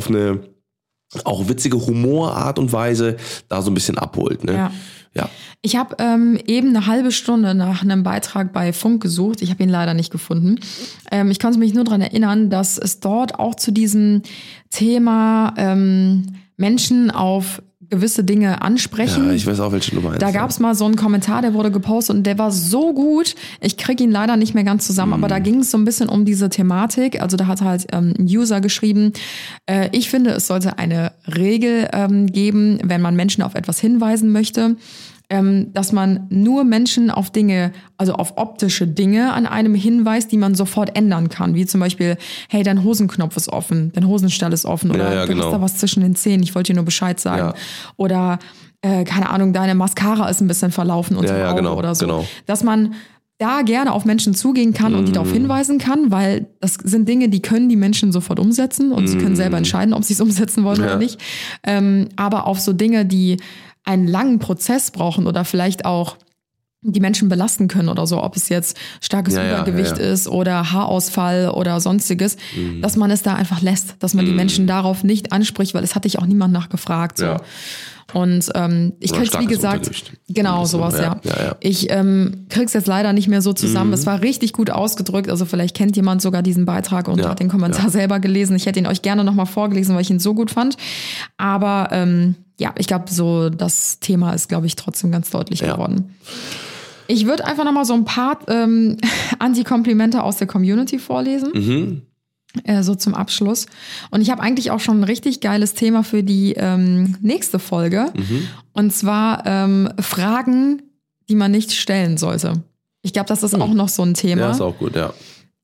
auch witzige Humorart und Weise da so ein bisschen abholt, ne? Ja. Ich habe eben eine halbe Stunde nach einem Beitrag bei Funk gesucht. Ich habe ihn leider nicht gefunden. Ich konnte mich nur daran erinnern, dass es dort auch zu diesem Thema Menschen auf gewisse Dinge ansprechen. Ja, ich weiß auch, welche du meinst. Da gab es mal so einen Kommentar, der wurde gepostet und der war so gut. Ich kriege ihn leider nicht mehr ganz zusammen, aber da ging es so ein bisschen um diese Thematik. Also da hat halt ein User geschrieben, ich finde, es sollte eine Regel geben, wenn man Menschen auf etwas hinweisen möchte, dass man nur Menschen auf Dinge, also auf optische Dinge an einem hinweist, die man sofort ändern kann. Wie zum Beispiel, hey, dein Hosenknopf ist offen, dein Hosenstall ist offen oder du hast da was zwischen den Zähnen, ich wollte dir nur Bescheid sagen. Ja. Oder, keine Ahnung, deine Mascara ist ein bisschen verlaufen unter dem Auge oder so. Genau. Dass man da gerne auf Menschen zugehen kann und die darauf hinweisen kann, weil das sind Dinge, die können die Menschen sofort umsetzen und sie können selber entscheiden, ob sie es umsetzen wollen oder nicht. Aber auf so Dinge, die einen langen Prozess brauchen oder vielleicht auch die Menschen belasten können oder so, ob es jetzt starkes Übergewicht ist oder Haarausfall oder sonstiges, dass man es da einfach lässt, dass man die Menschen darauf nicht anspricht, weil es hat dich auch niemand nachgefragt. So. Ja. Und ich krieg's, wie gesagt, genau, sowas, ja. Ich krieg's jetzt leider nicht mehr so zusammen. Es war richtig gut ausgedrückt, also vielleicht kennt jemand sogar diesen Beitrag und hat den Kommentar selber gelesen. Ich hätte ihn euch gerne nochmal vorgelesen, weil ich ihn so gut fand. Aber ich glaube, so das Thema ist, glaube ich, trotzdem ganz deutlich geworden. Ich würde einfach nochmal so ein paar Anti-Komplimente aus der Community vorlesen. So zum Abschluss. Und ich habe eigentlich auch schon ein richtig geiles Thema für die nächste Folge. Und zwar Fragen, die man nicht stellen sollte. Ich glaube, das ist auch noch so ein Thema. Ja, ist auch gut, ja.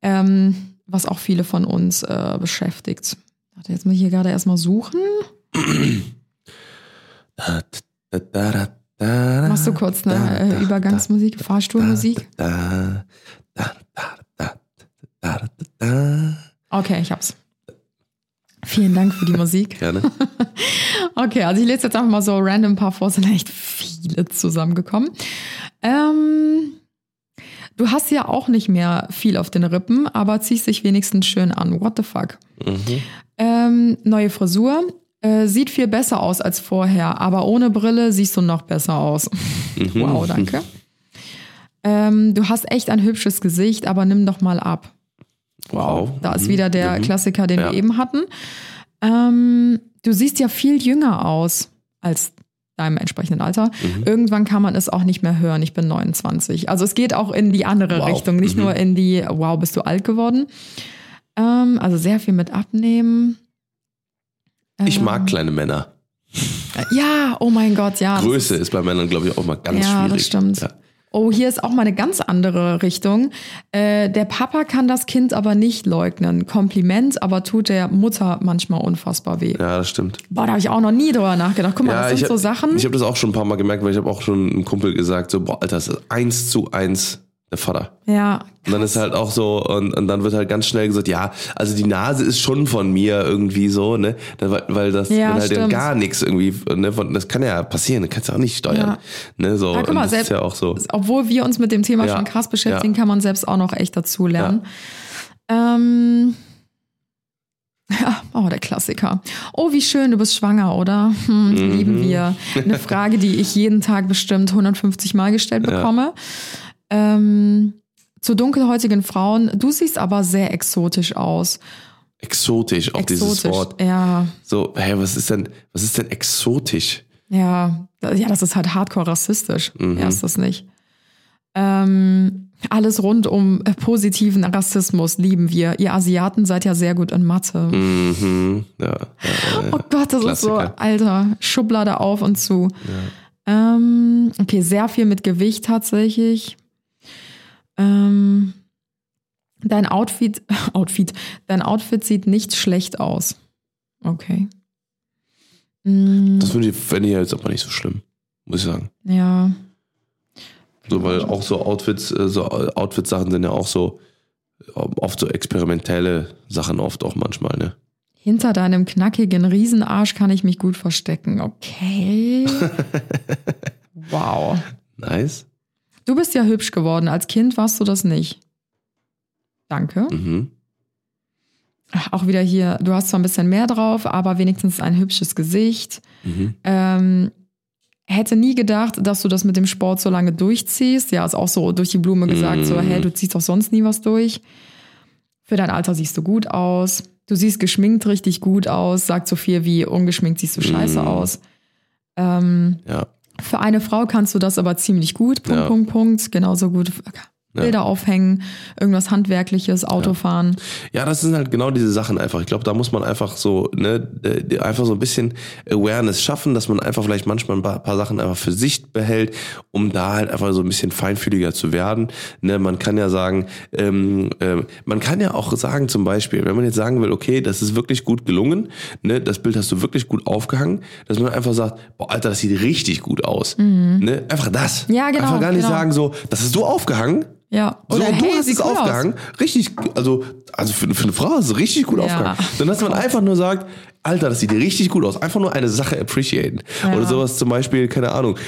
Was auch viele von uns beschäftigt. Warte, jetzt muss ich hier gerade erstmal suchen. Machst du kurz eine Übergangsmusik, Fahrstuhlmusik? Okay, ich hab's. Vielen Dank für die Musik. Gerne. Okay, also ich lese jetzt einfach mal so random ein paar vor, sind echt viele zusammengekommen. Du hast ja auch nicht mehr viel auf den Rippen, aber ziehst dich wenigstens schön an. What the fuck? Neue Frisur. Sieht viel besser aus als vorher, aber ohne Brille siehst du noch besser aus. Wow, danke. Du hast echt ein hübsches Gesicht, aber nimm doch mal ab. Wow. Da ist wieder der Klassiker, den wir eben hatten. Du siehst ja viel jünger aus als deinem entsprechenden Alter. Irgendwann kann man es auch nicht mehr hören. Ich bin 29. Also es geht auch in die andere Richtung, nicht nur in die, wow, bist du alt geworden. Also sehr viel mit Abnehmen. Ich mag kleine Männer. Ja, oh mein Gott, ja. Größe ist bei Männern, glaube ich, auch mal ganz schwierig. Ja, das stimmt. Ja. Oh, hier ist auch mal eine ganz andere Richtung. Der Papa kann das Kind aber nicht leugnen. Kompliment, aber tut der Mutter manchmal unfassbar weh. Ja, das stimmt. Boah, da habe ich auch noch nie drüber nachgedacht. Guck mal, das sind so Sachen. Ich habe das auch schon ein paar Mal gemerkt, weil ich habe auch schon einem Kumpel gesagt, so, boah, Alter, das ist 1:1 der Vater. Ja. Und dann ist halt auch so, und dann wird halt ganz schnell gesagt, ja, also die Nase ist schon von mir irgendwie so, ne, weil das halt ja gar nichts irgendwie, ne, das kann ja passieren, das kannst du auch nicht steuern, ne, so. Ja, guck mal, das selbst, ist ja auch so. Obwohl wir uns mit dem Thema schon krass beschäftigen, kann man selbst auch noch echt dazu lernen. Ja, oh, der Klassiker. Oh, wie schön, du bist schwanger, oder? Lieben wir. Eine Frage, die ich jeden Tag bestimmt 150 Mal gestellt bekomme. Zu dunkelhäutigen Frauen, du siehst aber sehr exotisch aus. Exotisch, auch dieses Wort. Ja. So, hey, was ist denn exotisch? Ja, das ist halt hardcore rassistisch. Ja, ist das nicht. Alles rund um positiven Rassismus lieben wir. Ihr Asiaten seid ja sehr gut in Mathe. Ja, Oh Gott, das ist so, Klassiker. Alter, Schublade auf und zu. Ja. Okay, sehr viel mit Gewicht tatsächlich. Dein Outfit sieht nicht schlecht aus. Okay. Das finde ich jetzt aber nicht so schlimm, muss ich sagen. Ja. So, weil auch so Outfit-Sachen sind ja auch so oft so experimentelle Sachen oft auch manchmal, ne? Hinter deinem knackigen Riesenarsch kann ich mich gut verstecken. Okay. Wow. Nice. Du bist ja hübsch geworden. Als Kind warst du das nicht. Danke. Ach, auch wieder hier, du hast zwar ein bisschen mehr drauf, aber wenigstens ein hübsches Gesicht. Hätte nie gedacht, dass du das mit dem Sport so lange durchziehst. Ja, ist auch so durch die Blume gesagt, so, hey, du ziehst doch sonst nie was durch. Für dein Alter siehst du gut aus. Du siehst geschminkt richtig gut aus. Sagt so viel wie ungeschminkt siehst du scheiße aus. Ja. Für eine Frau kannst du das aber ziemlich gut. Punkt. Genauso gut. Bilder aufhängen, irgendwas Handwerkliches, Autofahren. Ja, das sind halt genau diese Sachen einfach. Ich glaube, da muss man einfach so, einfach so ein bisschen Awareness schaffen, dass man einfach vielleicht manchmal ein paar Sachen einfach für sich behält, um da halt einfach so ein bisschen feinfühliger zu werden. Ne, man kann ja sagen, man kann ja auch sagen zum Beispiel, wenn man jetzt sagen will, okay, das ist wirklich gut gelungen, ne, das Bild hast du wirklich gut aufgehangen, dass man einfach sagt, boah, Alter, das sieht richtig gut aus. Ne, einfach das. Ja, genau. Einfach gar nicht sagen so, das hast du aufgehangen. Ja. So, Oder und du hey, hast sieht es cool aufgehangen. Richtig, also für eine Frau ist es richtig gut aufgehangen. Dann, dass man einfach nur sagt, Alter, das sieht richtig gut aus. Einfach nur eine Sache appreciaten. Ja. Oder sowas zum Beispiel, keine Ahnung,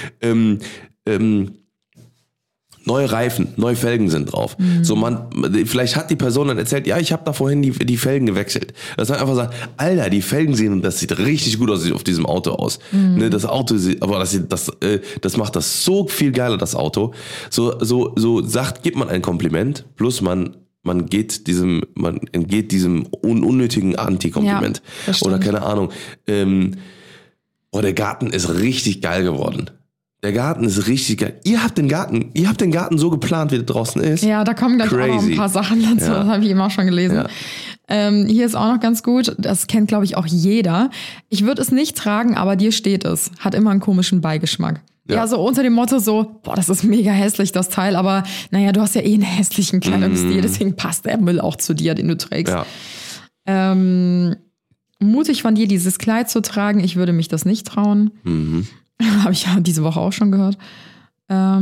neue Reifen, neue Felgen sind drauf. So vielleicht hat die Person dann erzählt, ja, ich habe da vorhin die Felgen gewechselt. Dass man einfach sagt, Alter, die Felgen sehen, das sieht richtig gut aus auf diesem Auto aus. Ne, das Auto, aber das macht das so viel geiler, das Auto. So gibt man ein Kompliment, plus man entgeht diesem unnötigen Anti-Kompliment. Ja, das stimmt. Oder keine Ahnung, der Garten ist richtig geil geworden. Der Garten ist richtig geil. Ihr habt den Garten so geplant, wie der draußen ist. Ja, da kommen gleich auch noch ein paar Sachen dazu. Ja. Das habe ich eben auch schon gelesen. Ja. Hier ist auch noch ganz gut, das kennt, glaube ich, auch jeder. Ich würde es nicht tragen, aber dir steht es. Hat immer einen komischen Beigeschmack. Ja, so unter dem Motto so, boah, das ist mega hässlich, das Teil, aber naja, du hast ja einen hässlichen Kleidungsstil, deswegen passt der Müll auch zu dir, den du trägst. Ja. Mutig von dir, dieses Kleid zu tragen, ich würde mich das nicht trauen. Habe ich ja diese Woche auch schon gehört. Da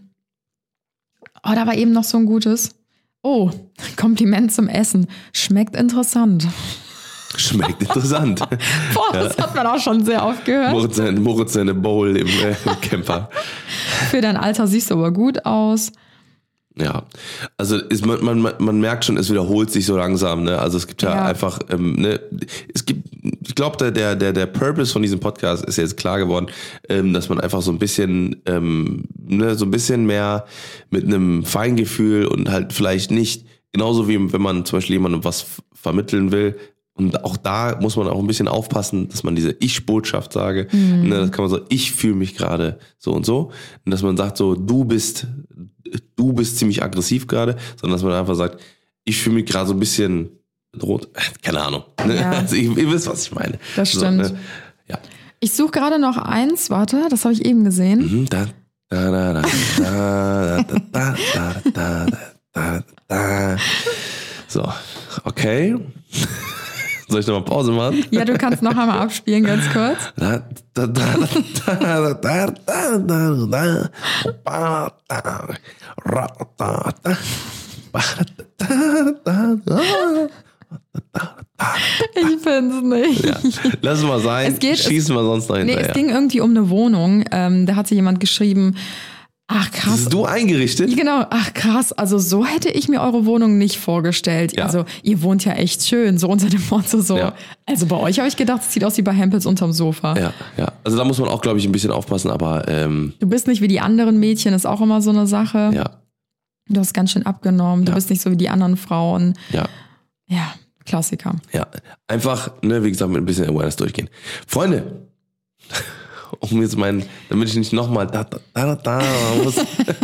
war eben noch so ein gutes. Oh, Kompliment zum Essen. Schmeckt interessant. Schmeckt interessant. Boah, das hat man auch schon sehr oft gehört. Moritz seine Bowl im Camper. Für dein Alter siehst du aber gut aus. Ja, also man merkt schon, es wiederholt sich so langsam, ne? Also es gibt ja einfach, ich glaube, der Purpose von diesem Podcast ist jetzt klar geworden, dass man einfach so ein bisschen, so ein bisschen mehr mit einem Feingefühl und halt vielleicht nicht, genauso wie wenn man zum Beispiel jemandem was vermitteln will. Und auch da muss man auch ein bisschen aufpassen, dass man diese Ich-Botschaft sage. Ne, das kann man so, ich fühle mich gerade so und so. Und dass man sagt so, du bist ziemlich aggressiv gerade, sondern dass man einfach sagt, ich fühle mich gerade so ein bisschen bedroht. Keine Ahnung. Ne? Ja. Also ihr wisst, was ich meine. Das stimmt. So, ne? Ja. Ich suche gerade noch eins, warte, das habe ich eben gesehen. So, okay. Soll ich nochmal Pause machen? Ja, du kannst noch einmal abspielen, ganz kurz. Ich finde es nicht. Ja, lass mal sein. Schießen wir sonst noch hinterher. Es ging irgendwie um eine Wohnung. Da hatte jemand geschrieben, Ach Das krass. ist du eingerichtet? Genau, ach krass, also so hätte ich mir eure Wohnung nicht vorgestellt. Ja. Also ihr wohnt ja echt schön, so unter dem Motto so. Ja. Also bei euch habe ich gedacht, es sieht aus wie bei Hempels unterm Sofa. Ja, ja. Also da muss man auch, glaube ich, ein bisschen aufpassen, aber Du bist nicht wie die anderen Mädchen, ist auch immer so eine Sache. ja, Du hast ganz schön abgenommen, du Ja. bist nicht so wie die anderen Frauen. ja. Ja, Klassiker. Ja, einfach, ne, wie gesagt, mit ein bisschen Awareness durchgehen. Freunde, um jetzt damit ich nicht nochmal muss.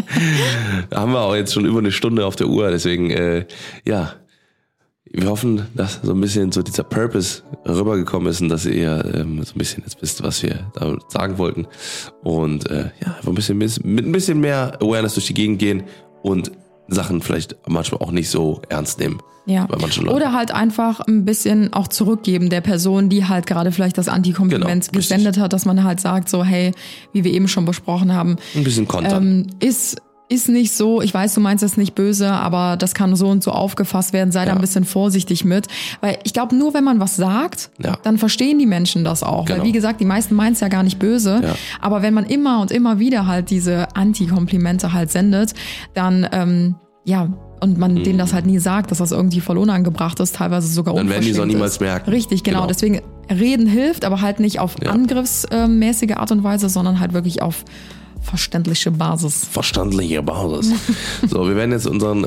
Da haben wir auch jetzt schon über eine Stunde auf der Uhr, deswegen, ja, wir hoffen, dass so ein bisschen so dieser Purpose rübergekommen ist und dass ihr so ein bisschen jetzt wisst, was wir damit sagen wollten. Und ja, einfach ein bisschen mit ein bisschen mehr Awareness durch die Gegend gehen und Sachen vielleicht manchmal auch nicht so ernst nehmen. Ja. Bei manchen Leuten. Oder halt einfach ein bisschen auch zurückgeben der Person, die halt gerade vielleicht das Antikompliment Genau, gesendet hat, dass man halt sagt so, hey, wie wir eben schon besprochen haben, Ein bisschen kontern. ist nicht so, ich weiß, du meinst es nicht böse, aber das kann so und so aufgefasst werden, sei da Ja. ein bisschen vorsichtig mit. Weil ich glaube, nur wenn man was sagt, Ja. dann verstehen die Menschen das auch. Genau. Weil wie gesagt, die meisten meinen es ja gar nicht böse. Ja. Aber wenn man immer und immer wieder halt diese Antikomplimente halt sendet, dann, und man denen das halt nie sagt, dass das irgendwie voll unangebracht ist, teilweise sogar Dann werden die es auch unverschämt niemals ist. merken. Richtig, genau. Genau. Deswegen reden hilft, aber halt nicht auf Ja. angriffsmäßige Art und Weise, sondern halt wirklich auf verständliche Basis. Verstandliche Basis. So, wir werden jetzt unseren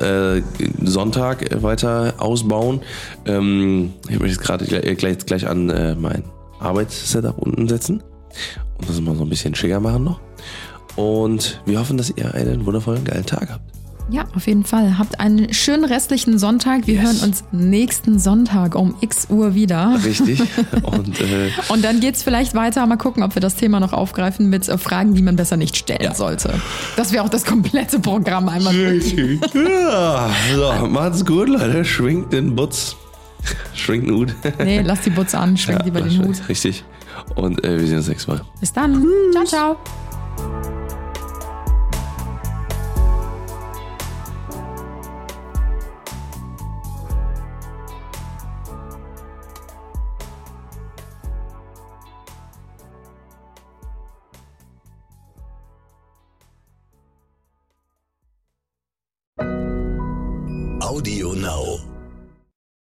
Sonntag weiter ausbauen. Ich möchte jetzt gerade gleich an mein Arbeitssetup unten setzen und das mal so ein bisschen schicker machen noch. Und wir hoffen, dass ihr einen wundervollen, geilen Tag habt. Ja, auf jeden Fall. Habt einen schönen restlichen Sonntag. Wir hören uns nächsten Sonntag um X Uhr wieder. Richtig. Und Und dann geht's vielleicht weiter. Mal gucken, ob wir das Thema noch aufgreifen mit Fragen, die man besser nicht stellen sollte. Das wäre auch das komplette Programm einmal. ja, so, macht's gut, Leute. Schwingt den Butz. Schwingt den Hut. Nee, lass die Butze an, schwenk lieber den Hut. Richtig. Und wir sehen uns nächstes Mal. Bis dann. Ciao, ciao. Audio Now.